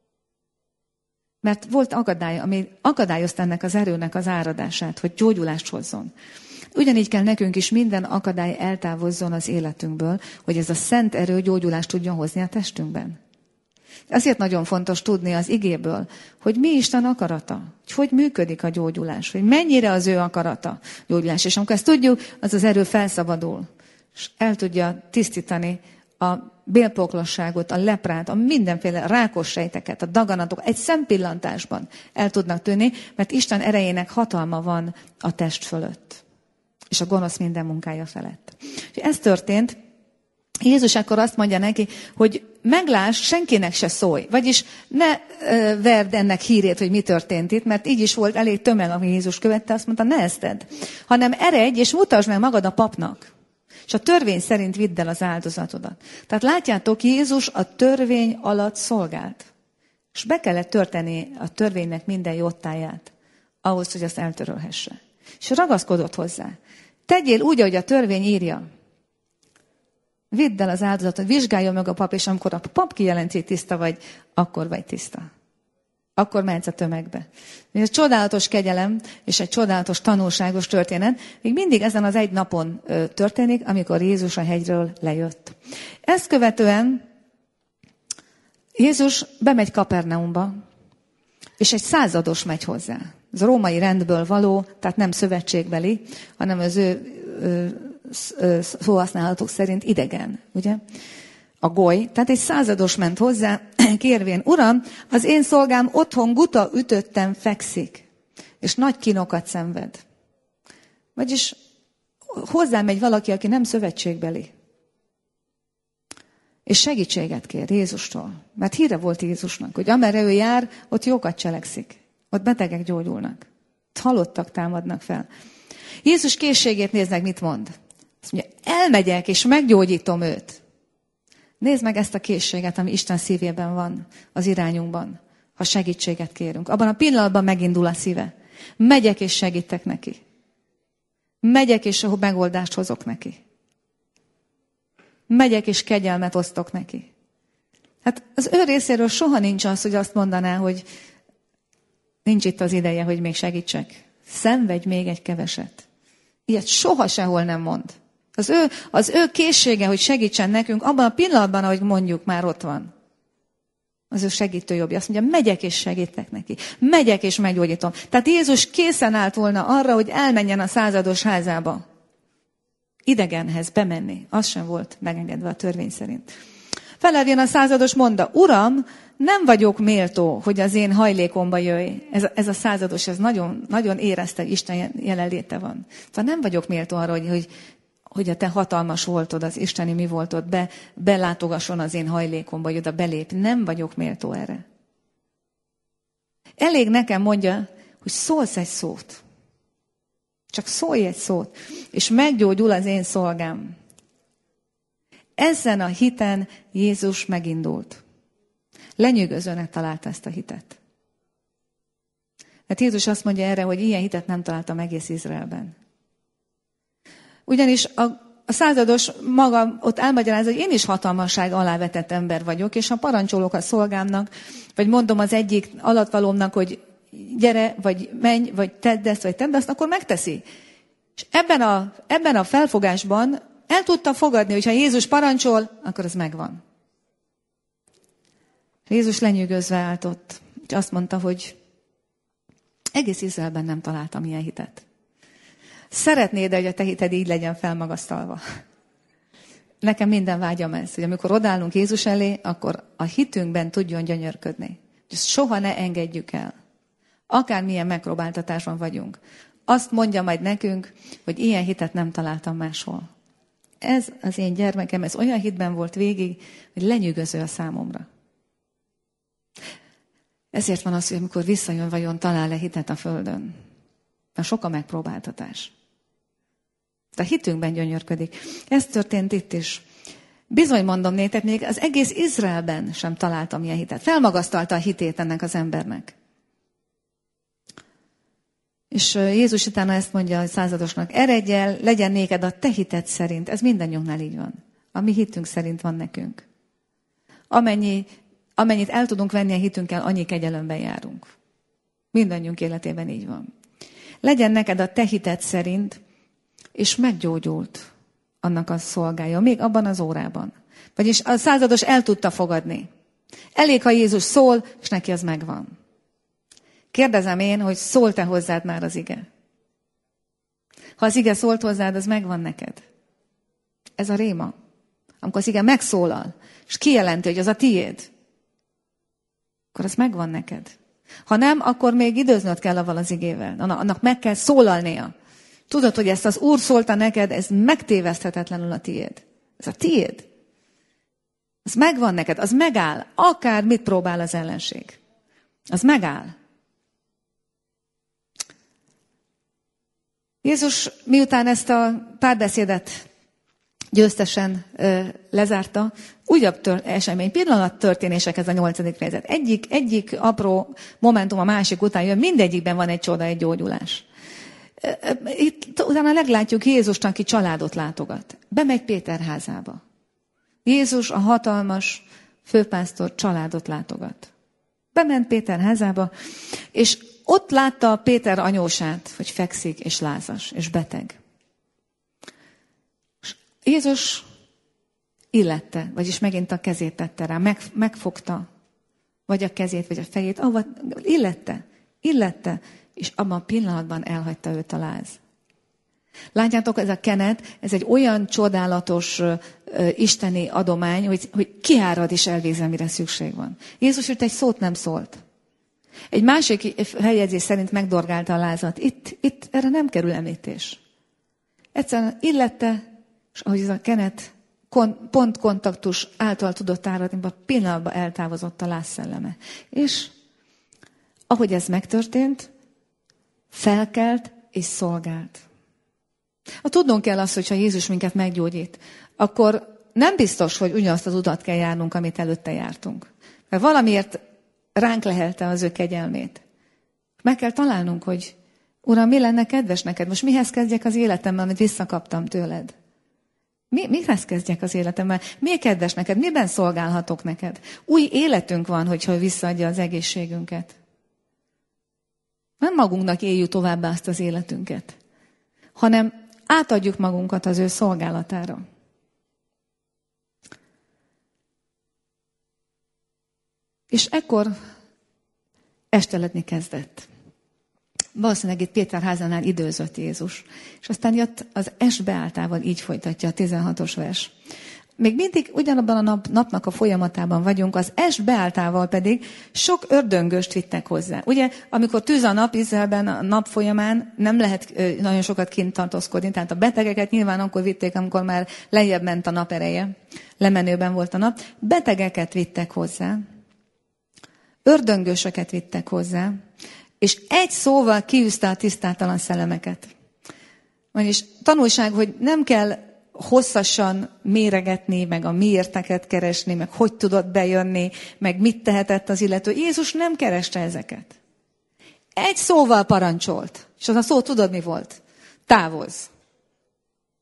Mert volt akadály, ami akadályozta ennek az erőnek az áradását, hogy gyógyulást hozzon. Ugyanígy kell nekünk is minden akadály eltávozzon az életünkből, hogy ez a szent erő gyógyulást tudjon hozni a testünkben. Azért nagyon fontos tudni az igéből, hogy mi Isten akarata, hogy működik a gyógyulás, hogy mennyire az ő akarata gyógyulás. És amikor ezt tudjuk, az erő felszabadul, és el tudja tisztítani a bélpoklosságot, a leprát, a mindenféle rákos sejteket, a daganatok egy szempillantásban el tudnak tűnni, mert Isten erejének hatalma van a test fölött. És a gonosz minden munkája felett. És ez történt. Jézus akkor azt mondja neki, hogy megláss, senkinek se szólj. Vagyis ne verd ennek hírét, hogy mi történt itt, mert így is volt elég tömeg, ami Jézus követte, azt mondta, ne ezt tedd, hanem eredj és mutasd meg magad a papnak. És a törvény szerint vidd el az áldozatodat. Tehát látjátok, Jézus a törvény alatt szolgált. És be kellett törteni a törvénynek minden jottáját, ahhoz, hogy azt eltörölhesse. És ragaszkodott hozzá. Tegyél úgy, ahogy a törvény írja. Vidd el az áldozatot, vizsgálja meg a pap, és amikor a pap kijelenti, hogy tiszta vagy, akkor vagy tiszta. Akkor mehetsz a tömegbe. Ez egy csodálatos kegyelem, és egy csodálatos tanulságos történet. Még mindig ezen az egy napon történik, amikor Jézus a hegyről lejött. Ezt követően Jézus bemegy Kapernaumba, és egy százados megy hozzá. Ez a római rendből való, tehát nem szövetségbeli, hanem az ő szóhasználatok szerint idegen, ugye? A goly. Tehát egy százados ment hozzá, kérvén, Uram, az én szolgám otthon guta ütöttem fekszik, és nagy kínokat szenved. Vagyis hozzámegy valaki, aki nem szövetségbeli. És segítséget kér Jézustól. Mert híre volt Jézusnak, hogy amerre ő jár, ott jókat cselekszik. Ott betegek gyógyulnak. Ott halottak támadnak fel. Jézus készségét nézd meg, mit mond. Azt mondja, elmegyek és meggyógyítom őt. Nézd meg ezt a készséget, ami Isten szívében van, az irányunkban, ha segítséget kérünk. Abban a pillanatban megindul a szíve. Megyek és segítek neki. Megyek és megoldást hozok neki. Megyek és kegyelmet osztok neki. Hát az ő részéről soha nincs az, hogy azt mondaná, hogy nincs itt az ideje, hogy még segítsek. Szenvedj még egy keveset. Ilyet soha sehol nem mond. Az ő készsége, hogy segítsen nekünk, abban a pillanatban, ahogy mondjuk, már ott van. Az ő segítőjobbja. Azt mondja, megyek és segítek neki. Megyek és meggyógyítom. Tehát Jézus készen állt volna arra, hogy elmenjen a százados házába. Idegenhez bemenni. Az sem volt megengedve a törvény szerint. Feljön a százados, mondta, Uram, nem vagyok méltó, hogy az én hajlékomba jöjj. Ez a százados, ez nagyon, nagyon érezte, hogy Isten jelenléte van. Tehát nem vagyok méltó arra, hogy a te hatalmas voltod, az isteni mi voltod, belátogasson az én hajlékomba, hogy oda belép. Nem vagyok méltó erre. Elég nekem mondja, hogy szólsz egy szót. Csak szólj egy szót, és meggyógyul az én szolgám. Ezen a hiten Jézus megindult. Lenyűgözőnek találta ezt a hitet. Mert Jézus azt mondja erre, hogy ilyen hitet nem találtam egész Izraelben. Ugyanis a százados maga ott elmagyarázza, hogy én is hatalmasság alá vetett ember vagyok, és ha parancsolok a szolgámnak, vagy mondom az egyik alattvalómnak, hogy gyere, vagy menj, vagy tedd ezt, vagy tedd azt, akkor megteszi. És ebben a felfogásban el tudta fogadni, hogy ha Jézus parancsol, akkor az megvan. Jézus lenyűgözve állt ott, és azt mondta, hogy egész Izraelben nem találtam ilyen hitet. Szeretnéd, hogy a te hited így legyen felmagasztalva? Nekem minden vágyam ez, hogy amikor odállunk Jézus elé, akkor a hitünkben tudjon gyönyörködni. Ezt soha ne engedjük el. Akármilyen megpróbáltatásban vagyunk. Azt mondja majd nekünk, hogy ilyen hitet nem találtam máshol. Ez az én gyermekem, ez olyan hitben volt végig, hogy lenyűgöző a számomra. Ezért van az, hogy amikor visszajön, vajon talál-e hitet a földön. Mert sok a megpróbáltatás. A hitünkben gyönyörködik. Ez történt itt is. Bizony mondom néktek, még az egész Izraelben sem találtam ilyen hitet. Felmagasztalta a hitét ennek az embernek. És Jézus utána ezt mondja a századosnak, eredj el, legyen néked a te hited szerint. Ez mindannyiunknál így van. A mi hitünk szerint van nekünk. Amennyit el tudunk venni a hitünkkel, annyi kegyelemben járunk. Mindannyiunk életében így van. Legyen neked a te hited szerint, és meggyógyult annak a szolgája, még abban az órában. Vagyis a százados el tudta fogadni. Elég, ha Jézus szól, és neki az megvan. Kérdezem én, hogy szólt-e hozzád már az ige? Ha az ige szólt hozzád, az megvan neked. Ez a réma. Amikor az ige megszólal, és kijelenti, hogy az a tiéd, akkor az megvan neked. Ha nem, akkor még időznöd kell avval az igével. Annak meg kell szólalnia. Tudod, hogy ezt az Úr szólta neked, ez megtéveszthetetlenül a tiéd. Ez a tiéd. Az megvan neked, az megáll. Akár mit próbál az ellenség. Az megáll. Jézus miután ezt a párbeszédet győztesen lezárta, újabb esemény, pillanat történések ez a 8. fejezet. Egyik apró momentum a másik után jön, mindegyikben van egy csoda, egy gyógyulás. Itt utána meglátjuk Jézust, aki családot látogat. Bemegy Péter házába. Jézus, a hatalmas főpásztor családot látogat. Bement Péter házába, és ott látta Péter anyósát, hogy fekszik, és lázas, és beteg. Jézus illette, vagyis megint a kezét tette rá, megfogta, vagy a kezét, vagy a fejét, illette, és abban a pillanatban elhagyta őt a láz. Látjátok, ez a kenet, ez egy olyan csodálatos isteni adomány, hogy kiárad és elvégzi, amire szükség van. Jézus itt egy szót nem szólt. Egy másik feljegyzés szerint megdorgálta a lázat. Itt erre nem kerül említés. Egyszerűen illette, és ahogy ez a kenet pontkontaktus által tudott áradni, a pillanatban eltávozott a láz szelleme. És ahogy ez megtörtént, felkelt és szolgált. Tudnunk kell azt, hogyha Jézus minket meggyógyít, akkor nem biztos, hogy ugyanazt az utat kell járnunk, amit előtte jártunk. Mert valamiért ránk lehelte az ő kegyelmét. Meg kell találnunk, hogy Uram, mi lenne kedves neked? Most mihez kezdjek az életemmel, amit visszakaptam tőled? Mihez kezdjek az életemmel? Mi kedves neked? Miben szolgálhatok neked? Új életünk van, hogyha visszaadja az egészségünket. Nem magunknak éljük továbbá azt az életünket, hanem átadjuk magunkat az ő szolgálatára. És ekkor esteledni kezdett. Valószínűleg itt Péter házánál időzött Jézus. És aztán jött az est beáltával, így folytatja a 16. vers. Még mindig ugyanabban a napnak a folyamatában vagyunk, az est beáltával pedig sok ördöngöst vittek hozzá. Ugye, amikor tűz a nap, Izraelben a nap folyamán nem lehet nagyon sokat kint tartózkodni, tehát a betegeket nyilván akkor vitték, amikor már lejjebb ment a nap ereje, lemenőben volt a nap. Betegeket vittek hozzá, ördöngösöket vittek hozzá, és egy szóval kiűzte a tisztátalan szellemeket. Vagyis tanulság, hogy nem kell hosszasan méregetni, meg a miérteket keresni, meg hogy tudott bejönni, meg mit tehetett az illető. Jézus nem kereste ezeket. Egy szóval parancsolt. És az a szó tudod mi volt? Távozz.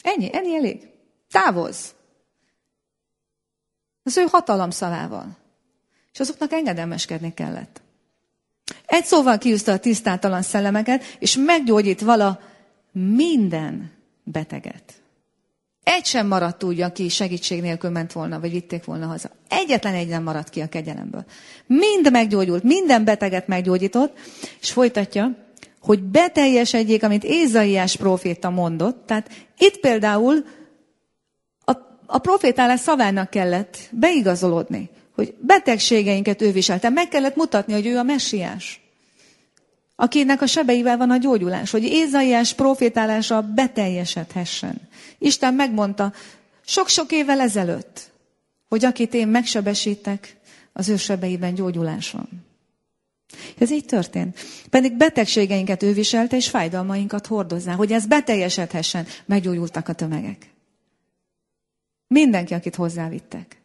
Ennyi elég. Távozz! Az ő hatalomszavával. És azoknak engedelmeskedni kellett. Egy szóval kiűzte a tisztátalan szellemeket, és meggyógyít vala minden beteget. Egy sem maradt úgy, aki segítség nélkül ment volna, vagy vitték volna haza. Egyetlen egy nem maradt ki a kegyelemből. Mind meggyógyult, minden beteget meggyógyított, és folytatja, hogy beteljesedjék, amit Ézaiás próféta mondott. Tehát itt például a profétálás szavának kellett beigazolódni, hogy betegségeinket ő viselte. Meg kellett mutatni, hogy ő a messiás, akinek a sebeivel van a gyógyulás, hogy Ézaiás profétálása beteljesedhessen. Isten megmondta sok-sok évvel ezelőtt, hogy akit én megsebesítek, az ő sebeiben gyógyulás van. Ez így történt. Pedig betegségeinket ő viselte, és fájdalmainkat hordozná, hogy ez beteljesedhessen. Meggyógyultak a tömegek. Mindenki, akit hozzávittek.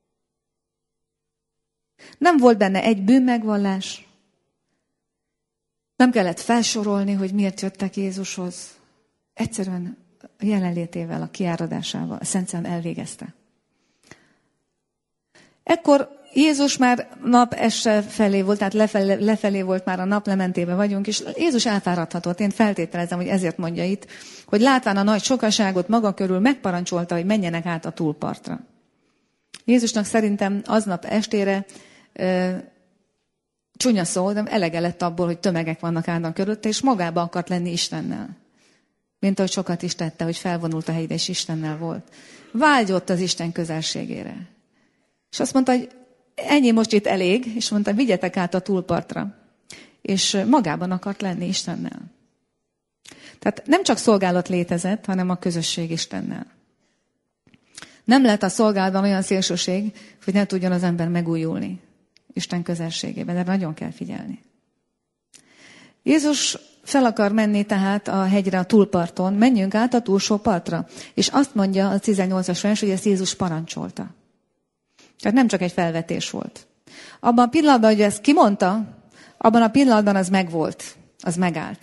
Nem volt benne egy bűnmegvallás. Nem kellett felsorolni, hogy miért jöttek Jézushoz. Egyszerűen a jelenlétével, a kiáradásával, a Szent Szellem elvégezte. Ekkor Jézus már napesse felé volt, tehát lefelé volt már a naplementébe vagyunk, és Jézus elfáradhatott. Én feltételezem, hogy ezért mondja itt, hogy látván a nagy sokaságot maga körül megparancsolta, hogy menjenek át a túlpartra. Jézusnak szerintem aznap estére csúnya szó, de elege lett abból, hogy tömegek vannak Ádám körülötte, és magába akart lenni Istennel. Mint ahogy sokat is tette, hogy felvonult a helyre, és Istennel volt. Vágyott az Isten közelségére. És azt mondta, hogy ennyi most itt elég, és mondta, vigyetek át a túlpartra. És magában akart lenni Istennel. Tehát nem csak szolgálat létezett, hanem a közösség Istennel. Nem lehet a szolgálatban olyan szélsőség, hogy ne tudjon az ember megújulni Isten közelségében, de nagyon kell figyelni. Jézus fel akar menni tehát a hegyre, a túlparton, menjünk át a túlsó partra. És azt mondja a 18-as vers, hogy ezt Jézus parancsolta. Tehát nem csak egy felvetés volt. Abban a pillanatban, hogy ezt kimondta, abban a pillanatban az megvolt, az megállt.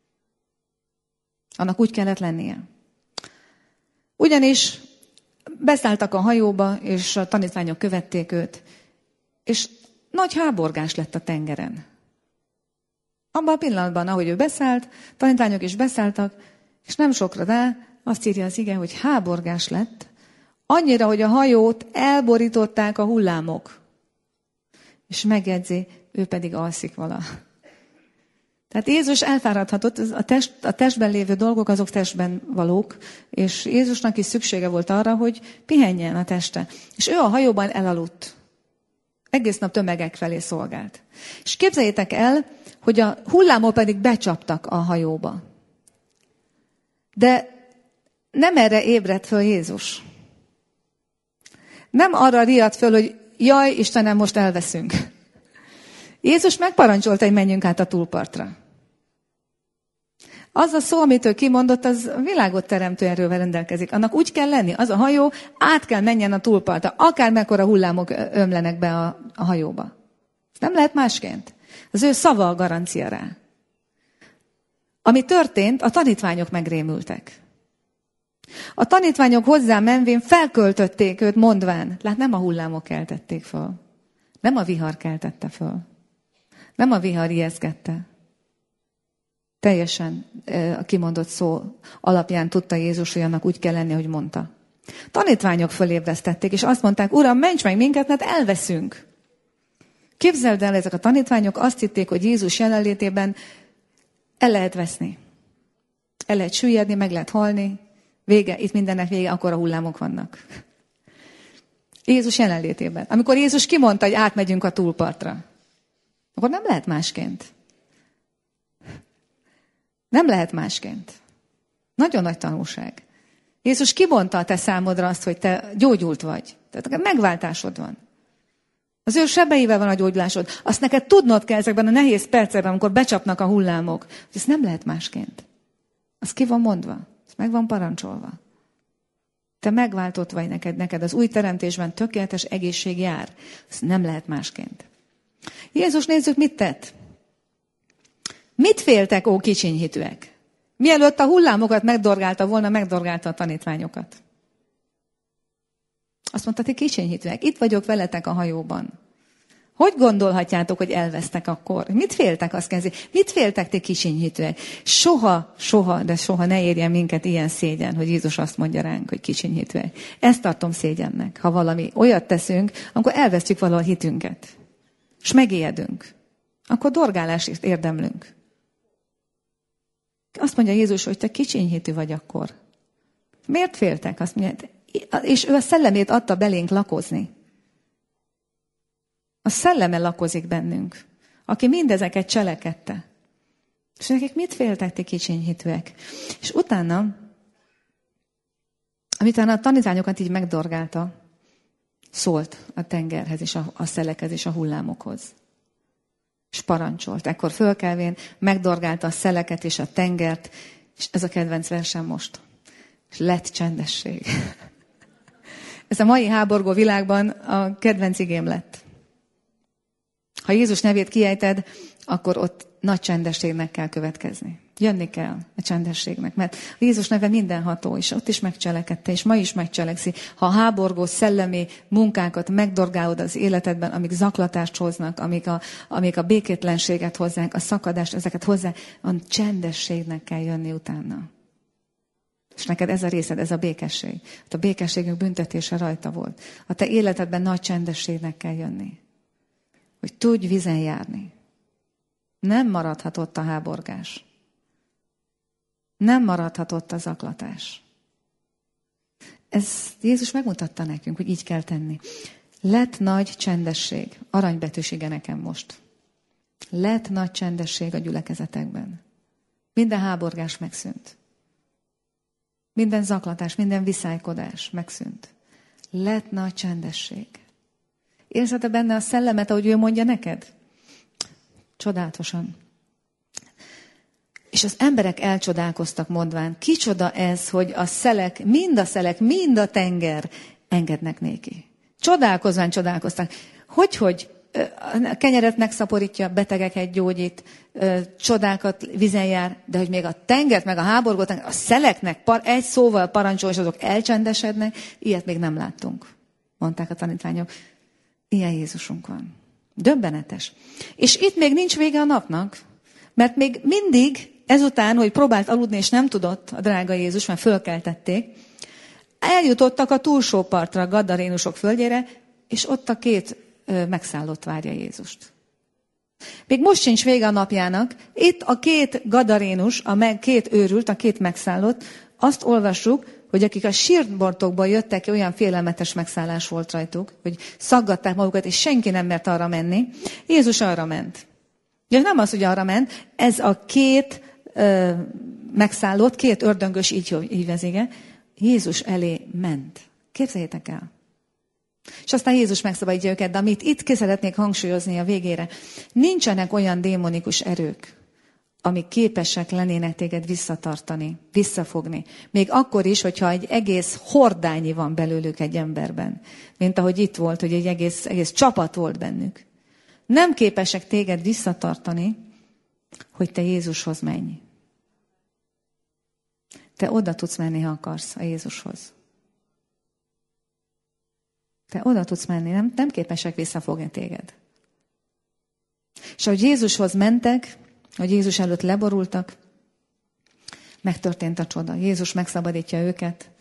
Annak úgy kellett lennie. Ugyanis beszálltak a hajóba, és a tanítványok követték őt, és nagy háborgás lett a tengeren. Abban a pillanatban, ahogy ő beszállt, tanítványok is beszálltak, és nem sokra rá azt írja az ige, hogy háborgás lett, annyira, hogy a hajót elborították a hullámok. És megjegyzi, ő pedig alszik vala. Tehát Jézus elfáradhatott, a testben lévő dolgok azok testben valók, és Jézusnak is szüksége volt arra, hogy pihenjen a teste. És ő a hajóban elaludt. Egész nap tömegek felé szolgált. És képzeljétek el, hogy a hullámok pedig becsaptak a hajóba. De nem erre ébredt föl Jézus. Nem arra riadt föl, hogy jaj, Istenem, most elveszünk. Jézus megparancsolta, hogy menjünk át a túlpartra. Az a szó, amit ő kimondott, az világot teremtő erővel rendelkezik. Annak úgy kell lenni, az a hajó át kell menjen a túlpartra, akármekkora hullámok ömlenek be a hajóba. Nem lehet másként. Az ő szava a garancia rá. Ami történt, a tanítványok megrémültek. A tanítványok hozzá menvén felköltötték őt, mondván, lát, nem a hullámok keltették föl. Nem a vihar keltette föl. Nem a vihar ijeszgette. Teljesen a kimondott szó alapján tudta Jézus, hogy annak úgy kell lenni, hogy mondta. Tanítványok fölébresztették, és azt mondták, Uram, ments meg minket, mert elveszünk. Képzeld el, ezek a tanítványok azt hitték, hogy Jézus jelenlétében el lehet veszni. El lehet süllyedni, meg lehet halni. Vége, itt mindennek vége, akkor a hullámok vannak. Jézus jelenlétében. Amikor Jézus kimondta, hogy átmegyünk a túlpartra, akkor nem lehet másként. Nem lehet másként. Nagyon nagy tanulság. Jézus kimondta a te számodra azt, hogy te gyógyult vagy. Tehát megváltásod van. Az ő sebeivel van a gyógyulásod. Azt neked tudnod kell ezekben a nehéz percekben, amikor becsapnak a hullámok. Ez nem lehet másként. Az ki van mondva. Ez meg van parancsolva. Te megváltott vagy neked az új teremtésben tökéletes egészség jár. Ez nem lehet másként. Jézus, nézzük, mit tett. Mit féltek, ó kicsiny hitűek? Mielőtt a hullámokat megdorgálta volna, megdorgálta a tanítványokat. Azt mondta, ti kicsinyhitőek, itt vagyok veletek a hajóban. Hogy gondolhatjátok, hogy elvesztek akkor? Mit féltek, azt kezdi? Mit féltek, ti kicsinyhitőek? Soha, de soha ne érjen minket ilyen szégyen, hogy Jézus azt mondja ránk, hogy kicsinyhitőek. Ezt tartom szégyennek, ha valami olyat teszünk, akkor elvesztjük valahol hitünket. És megijedünk. Akkor dorgálást érdemlünk. Azt mondja Jézus, hogy te kicsinyhitű vagy akkor. Miért féltek? Azt mondja, és ő a szellemét adta belénk lakozni. A szelleme lakozik bennünk, aki mindezeket cselekedte. És nekik mit féltek, ti kicsinyhitűek? És utána, amitán a tanítványokat így megdorgálta, szólt a tengerhez és a szelekhez és a hullámokhoz. És parancsolt. Ekkor fölkelvén megdorgálta a szeleket és a tengert, és ez a kedvenc versem most. És lett csendesség. Ez a mai háborgó világban a kedvenc igém lett. Ha Jézus nevét kiejted, akkor ott nagy csendességnek kell következni. Jönni kell a csendességnek, mert a Jézus neve mindenható, és ott is megcselekedte, és ma is megcselekszi. Ha a háborgó szellemi munkákat megdorgálod az életedben, amik zaklatást hoznak, amik a békétlenséget hozzák, a szakadást, ezeket hozzá, a csendességnek kell jönni utána. És neked ez a részed, ez a békesség. A békességünk büntetése rajta volt. A te életedben nagy csendességnek kell jönni. Hogy tudj vizen járni. Nem maradhatott a háborgás. Nem maradhatott a zaklatás. Ez Jézus megmutatta nekünk, hogy így kell tenni. Lett nagy csendesség. Aranybetűs ige nekem most. Lett nagy csendesség a gyülekezetekben. Minden háborgás megszűnt. Minden zaklatás, minden viszálykodás megszűnt. Lett nagy csendesség. Érzed benne a szellemet, ahogy ő mondja neked? Csodálatosan. És az emberek elcsodálkoztak mondván, kicsoda ez, hogy a szelek, mind a tenger engednek néki. Csodálkoztak. Hogy a kenyeret megszaporítja, betegeket gyógyít, csodákat vizen jár, de hogy még a tengert, meg a háborgót, a szeleknek egy szóval parancsol, és azok elcsendesednek, ilyet még nem láttunk, mondták a tanítványok. Ilyen Jézusunk van. Döbbenetes. És itt még nincs vége a napnak, mert még mindig, ezután, hogy próbált aludni, és nem tudott a drága Jézus, mert fölkeltették, eljutottak a túlsó partra, a Gadarénusok földjére, és ott a két megszállott várja Jézust. Még most sincs vége a napjának. Itt a két Gadarénus, két őrült, a két megszállott, azt olvassuk, hogy akik a sírtbortokból jöttek, olyan félelmetes megszállás volt rajtuk, hogy szaggatták magukat, és senki nem mert arra menni. Jézus arra ment. Ja, nem az, hogy arra ment, ez a két megszállott, két ördöngös, így vezége, Jézus elé ment. Képzeljétek el. És aztán Jézus megszabadítja őket, de amit itt ki szeretnék hangsúlyozni a végére, nincsenek olyan démonikus erők, amik képesek lennének téged visszatartani, visszafogni. Még akkor is, hogyha egy egész hordányi van belőlük egy emberben. Mint ahogy itt volt, hogy egy egész csapat volt bennük. Nem képesek téged visszatartani, hogy te Jézushoz menj. Te oda tudsz menni, ha akarsz, a Jézushoz. Te oda tudsz menni, nem képesek visszafogni téged. És ahogy Jézushoz mentek, hogy Jézus előtt leborultak, megtörtént a csoda. Jézus megszabadítja őket,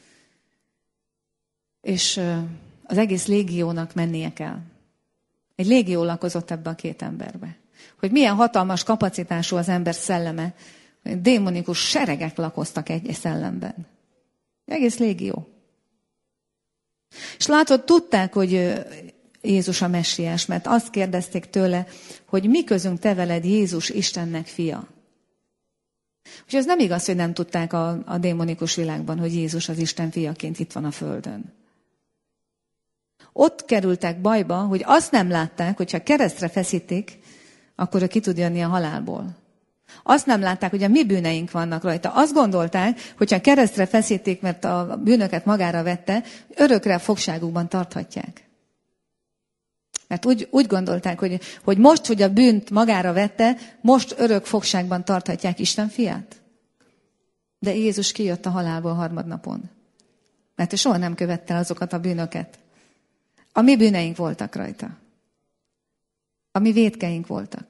és az egész légiónak mennie kell. Egy légió lakozott ebbe a két emberbe. Hogy milyen hatalmas kapacitású az ember szelleme, hogy démonikus seregek lakoztak egy szellemben. Egész légió. És látod, tudták, hogy Jézus a messiás, mert azt kérdezték tőle, hogy mi közünk te veled Jézus Istennek fia. És ez nem igaz, hogy nem tudták a démonikus világban, hogy Jézus az Isten fiaként itt van a földön. Ott kerültek bajba, hogy azt nem látták, hogyha keresztre feszítik, akkor ő ki tud jönni a halálból. Azt nem látták, hogy a mi bűneink vannak rajta. Azt gondolták, hogyha keresztre feszítik, mert a bűnöket magára vette, örökre fogságukban tarthatják. Mert úgy gondolták, hogy most, hogy a bűnt magára vette, most örök fogságban tarthatják Isten fiát. De Jézus kijött a halálból harmadnapon. Mert ő soha nem követte el azokat a bűnöket. A mi bűneink voltak rajta. A mi vétkeink voltak.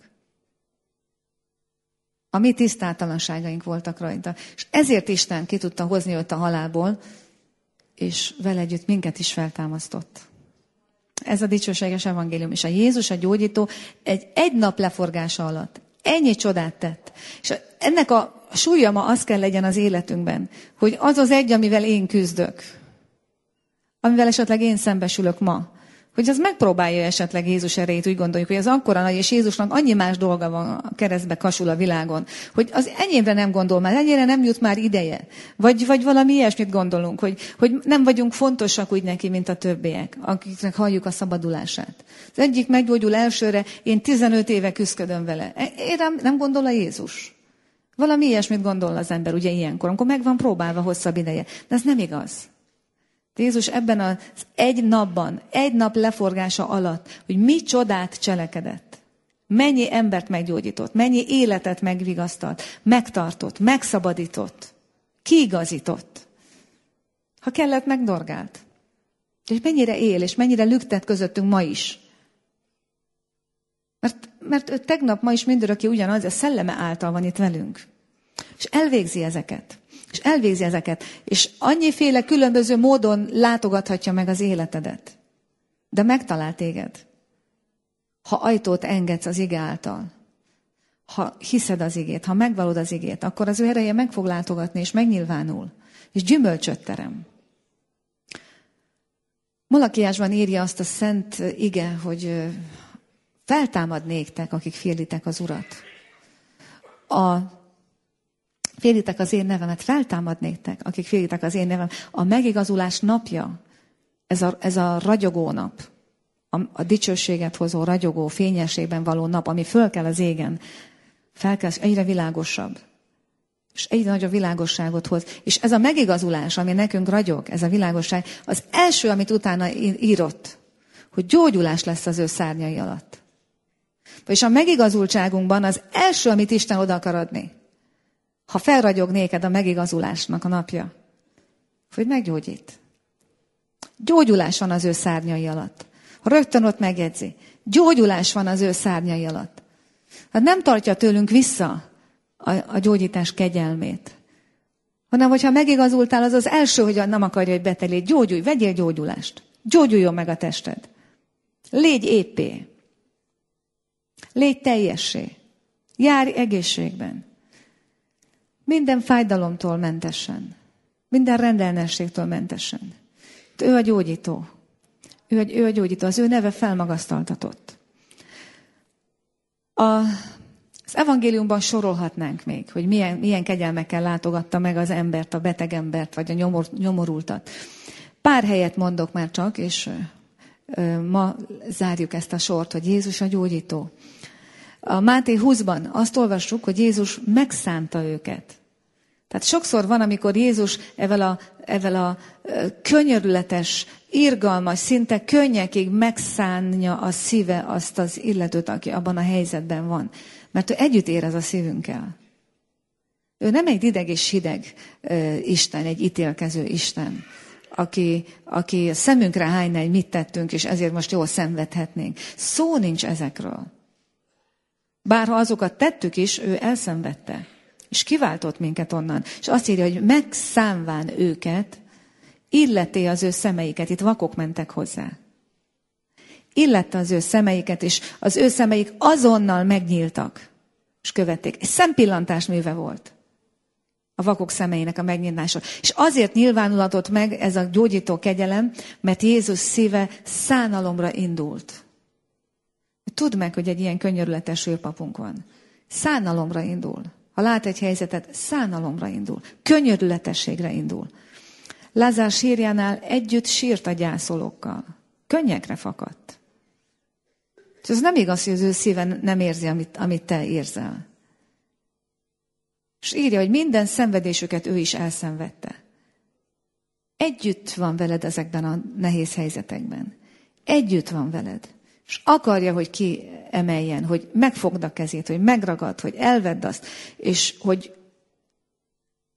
A mi tisztátalanságaink voltak rajta. És ezért Isten ki tudta hozni őt a halálból, és vele együtt minket is feltámasztott. Ez a dicsőséges evangélium. És a Jézus, a gyógyító egy nap leforgása alatt ennyi csodát tett. És ennek a súlya ma az kell legyen az életünkben, hogy az az egy, amivel én küzdök, amivel esetleg én szembesülök ma, hogy az megpróbálja esetleg Jézus erejét, úgy gondoljuk, hogy az akkora nagy, és Jézusnak annyi más dolga van, a keresztbe kasul a világon, hogy az enyémre nem gondol már, ennyire nem jut már ideje. Vagy valami ilyesmit gondolunk, hogy nem vagyunk fontosak úgy neki, mint a többiek, akiknek halljuk a szabadulását. Az egyik meggyógyul elsőre, én 15 éve küzdködöm vele. Nem gondol a Jézus. Valami ilyesmit gondol az ember, ugye ilyenkor, amikor meg van próbálva hosszabb ideje. De ez nem igaz. Jézus ebben az egy nap leforgása alatt, hogy mi csodát cselekedett. Mennyi embert meggyógyított, mennyi életet megvigasztalt, megtartott, megszabadított, kiigazított. Ha kellett, megdorgált. És mennyire él, és mennyire lüktet közöttünk ma is. Mert ő tegnap, ma is mindörökké ugyanaz, a szelleme által van itt velünk. És elvégzi ezeket. És annyiféle különböző módon látogathatja meg az életedet. De megtalál téged. Ha ajtót engedsz az ige által, ha hiszed az igét, ha megvalod az igét, akkor az ő ereje meg fog látogatni, és megnyilvánul. És gyümölcsöt terem. Malakiásban írja azt a szent ige, hogy feltámad néktek, akik félitek az Urat. Félitek az én nevemet, feltámad néktek, akik félitek az én nevem. A megigazulás napja, ez a ragyogó nap, a dicsőséget hozó, ragyogó, fényességben való nap, ami föl kell az égen, egyre világosabb. És egyre nagyobb világosságot hoz. És ez a megigazulás, ami nekünk ragyog, ez a világosság, az első, amit utána írott, hogy gyógyulás lesz az ő szárnyai alatt. És a megigazultságunkban az első, amit Isten oda akar adni, ha felragyog néked a megigazulásnak a napja, hogy meggyógyít. Gyógyulás van az ő szárnyai alatt. Rögtön ott megjegyzi. Gyógyulás van az ő szárnyai alatt. Hát nem tartja tőlünk vissza a gyógyítás kegyelmét. Hanem, hogyha megigazultál, az az első, hogy nem akarja, hogy beteg légy. Gyógyulj, vegyél gyógyulást. Gyógyuljon meg a tested. Légy épé. Légy teljessé. Járj egészségben. Minden fájdalomtól mentesen. Minden rendellenességtől mentesen. Ő a gyógyító. Ő a gyógyító. Az ő neve felmagasztaltatott. Az evangéliumban sorolhatnánk még, hogy milyen kegyelmekkel látogatta meg az embert, a beteg embert, vagy a nyomorultat. Pár helyet mondok már csak, és ma zárjuk ezt a sort, hogy Jézus a gyógyító. A Máté 20-ban azt olvassuk, hogy Jézus megszánta őket. Tehát sokszor van, amikor Jézus ezzel a könyörületes, irgalmas, szinte könnyekig megszánja a szíve azt az illetőt, aki abban a helyzetben van. Mert ő együtt érez a szívünkkel. Ő nem egy dideg és hideg Isten, egy ítélkező Isten, aki szemünkre hányna, hogy mit tettünk, és ezért most jól szenvedhetnénk. Szó nincs ezekről. Bárha azokat tettük is, ő elszenvedte. És kiváltott minket onnan. És azt írja, hogy megszámván őket, illeti az ő szemeiket. Itt vakok mentek hozzá. Illette az ő szemeiket, és az ő szemeik azonnal megnyíltak. És követték. Egy szempillantás műve volt. A vakok szemeinek a megnyitása. És azért nyilvánulatott meg ez a gyógyító kegyelem, mert Jézus szíve szánalomra indult. Tudd meg, hogy egy ilyen könyörületes őrpapunk van. Szánalomra indul. Ha lát egy helyzetet, szánalomra indul. Könyörületességre indul. Lázár sírjánál együtt sírt a gyászolókkal. Könnyekre fakadt. És ez nem igaz, hogy az ő szíve nem érzi, amit te érzel. És írja, hogy minden szenvedésüket ő is elszenvedte. Együtt van veled ezekben a nehéz helyzetekben. Együtt van veled. És akarja, hogy kiemeljen, hogy megfogd a kezét, hogy megragad, hogy elvedd azt, és hogy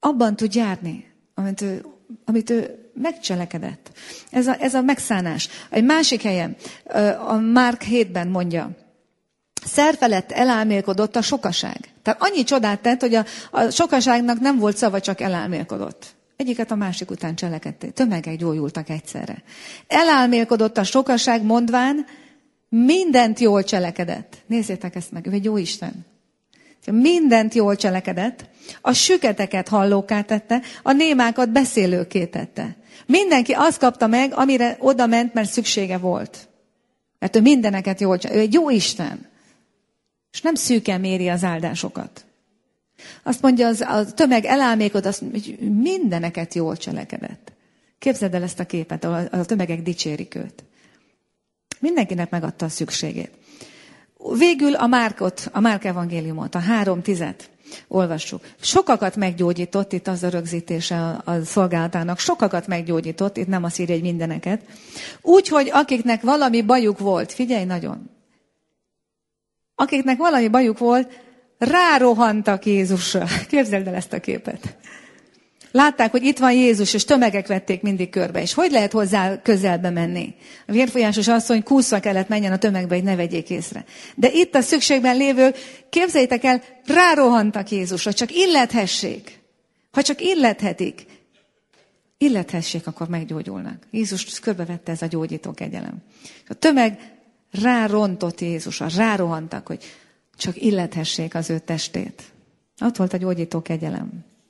abban tud járni, amit ő megcselekedett. Ez a megszánás. Egy másik helyen, a Márk 7-ben mondja, szerfelett elálmélkodott a sokaság. Tehát annyi csodát tett, hogy a sokaságnak nem volt szava, csak elálmélkodott. Egyiket a másik után cselekedték. Tömegek gyógyultak egyszerre. Elálmélkodott a sokaság, mondván, mindent jól cselekedett. Nézzétek ezt meg, ő egy jó Isten. Mindent jól cselekedett, a süketeket hallóká tette, a némákat beszélőké tette. Mindenki azt kapta meg, amire oda ment, mert szüksége volt. Mert ő mindeneket jól cselekedett. Ő egy jó Isten. És nem szűken méri az áldásokat. Azt mondja, a tömeg elálmékod, hogy mindeneket jól cselekedett. Képzeld el ezt a képet, a tömegek dicsérik őt. Mindenkinek megadta a szükségét. Végül a Márk evangéliumot, a 3:10 olvassuk. Sokakat meggyógyított, itt az a rögzítése a szolgálatának, sokakat meggyógyított, itt nem azt írja, hogy mindeneket. Úgyhogy akiknek valami bajuk volt, figyelj nagyon, akiknek valami bajuk volt, rárohantak Jézusra. Képzeld el ezt a képet. Látták, hogy itt van Jézus, és tömegek vették mindig körbe. És hogy lehet hozzá közelbe menni? A vérfolyásos asszony kúszva kellett menjen a tömegbe, hogy ne vegyék észre. De itt a szükségben lévő, képzeljétek el, rárohantak Jézusra, csak illethessék. Ha csak illethessék, akkor meggyógyulnak. Jézus körbevette ez a gyógyító kegyelem. A tömeg rárontott Jézusra, rárohantak, hogy csak illethessék az ő testét. Ott volt a gyógyító kegyelem.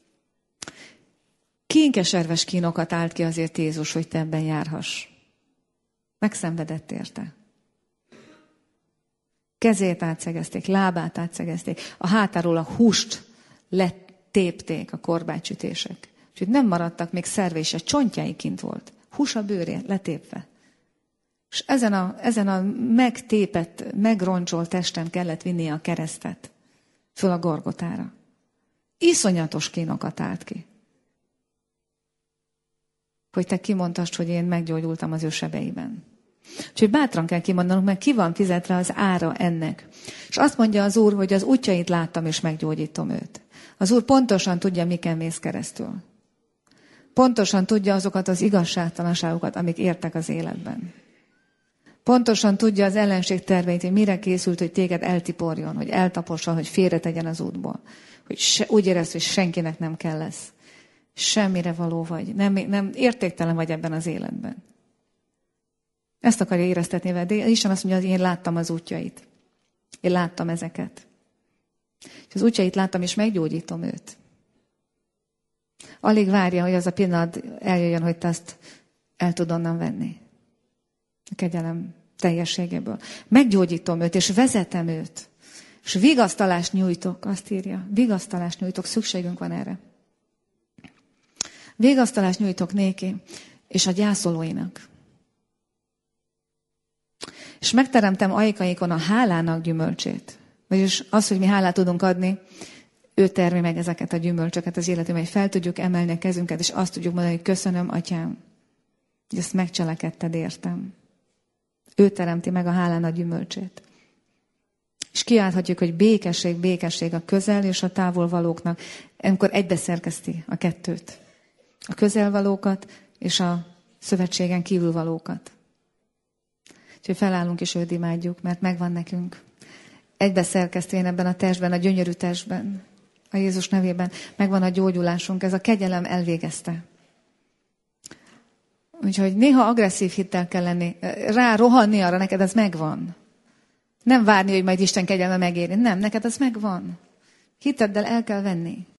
Kénkeserves kínokat állt ki azért Jézus, hogy te ebben járhass. Megszenvedett érte. Kezét átszegezték, lábát átszegezték, a hátáról a húst letépték a korbácsütések. Úgyhogy nem maradtak még szervése, csontjai kint volt. Hús a bőrén letépve. És ezen a megtépett, megroncsolt testen kellett vinnie a keresztet föl a Gorgotára. Iszonyatos kínokat állt ki. Hogy te kimondtast, hogy én meggyógyultam az ő sebeiben. Úgyhogy bátran kell kimondanunk, mert ki van fizetve az ára ennek. És azt mondja az Úr, hogy az útjait láttam, és meggyógyítom őt. Az Úr pontosan tudja, miken mész keresztül. Pontosan tudja azokat az igazságtalanságokat, amik értek az életben. Pontosan tudja az ellenség terveit, hogy mire készült, hogy téged eltiporjon, hogy eltapossa, hogy félretegyen az útból. Hogy úgy érezd, hogy senkinek nem kell lesz. Semmire való vagy. Nem értéktelen vagy ebben az életben. Ezt akarja éreztetni veled. De Isten azt mondja, hogy én láttam az útjait. Én láttam ezeket. És az útjait láttam, és meggyógyítom őt. Alig várja, hogy az a pillanat eljöjjön, hogy te azt el tud onnan venni. A kegyelem teljességéből. Meggyógyítom őt, és vezetem őt. És vigasztalást nyújtok, azt írja. Vigasztalást nyújtok, szükségünk van erre. Vigasztalást nyújtok néki, és a gyászolóinak. És megteremtem ajkaikon a hálának gyümölcsét. Vagyis az, hogy mi hálát tudunk adni, ő termi meg ezeket a gyümölcsöket az életünkben, hogy fel tudjuk emelni a kezünket, és azt tudjuk mondani, hogy köszönöm, Atyám, hogy ezt megcselekedted, értem. Ő teremti meg a hálának gyümölcsét. És kiálthatjuk, hogy békesség, békesség a közel és a távol valóknak, amikor egybeszerkeszti a kettőt. A közelvalókat és a szövetségen kívülvalókat. Úgyhogy felállunk és őt imádjuk, mert megvan nekünk. Egybeszerkesztén ebben a testben, a gyönyörű testben, a Jézus nevében megvan a gyógyulásunk, ez a kegyelem elvégezte. Úgyhogy néha agresszív hittel kell lenni, rá rohanni arra, neked ez megvan. Nem várni, hogy majd Isten kegyelme megéri. Nem, neked ez megvan. Hiteddel el kell venni.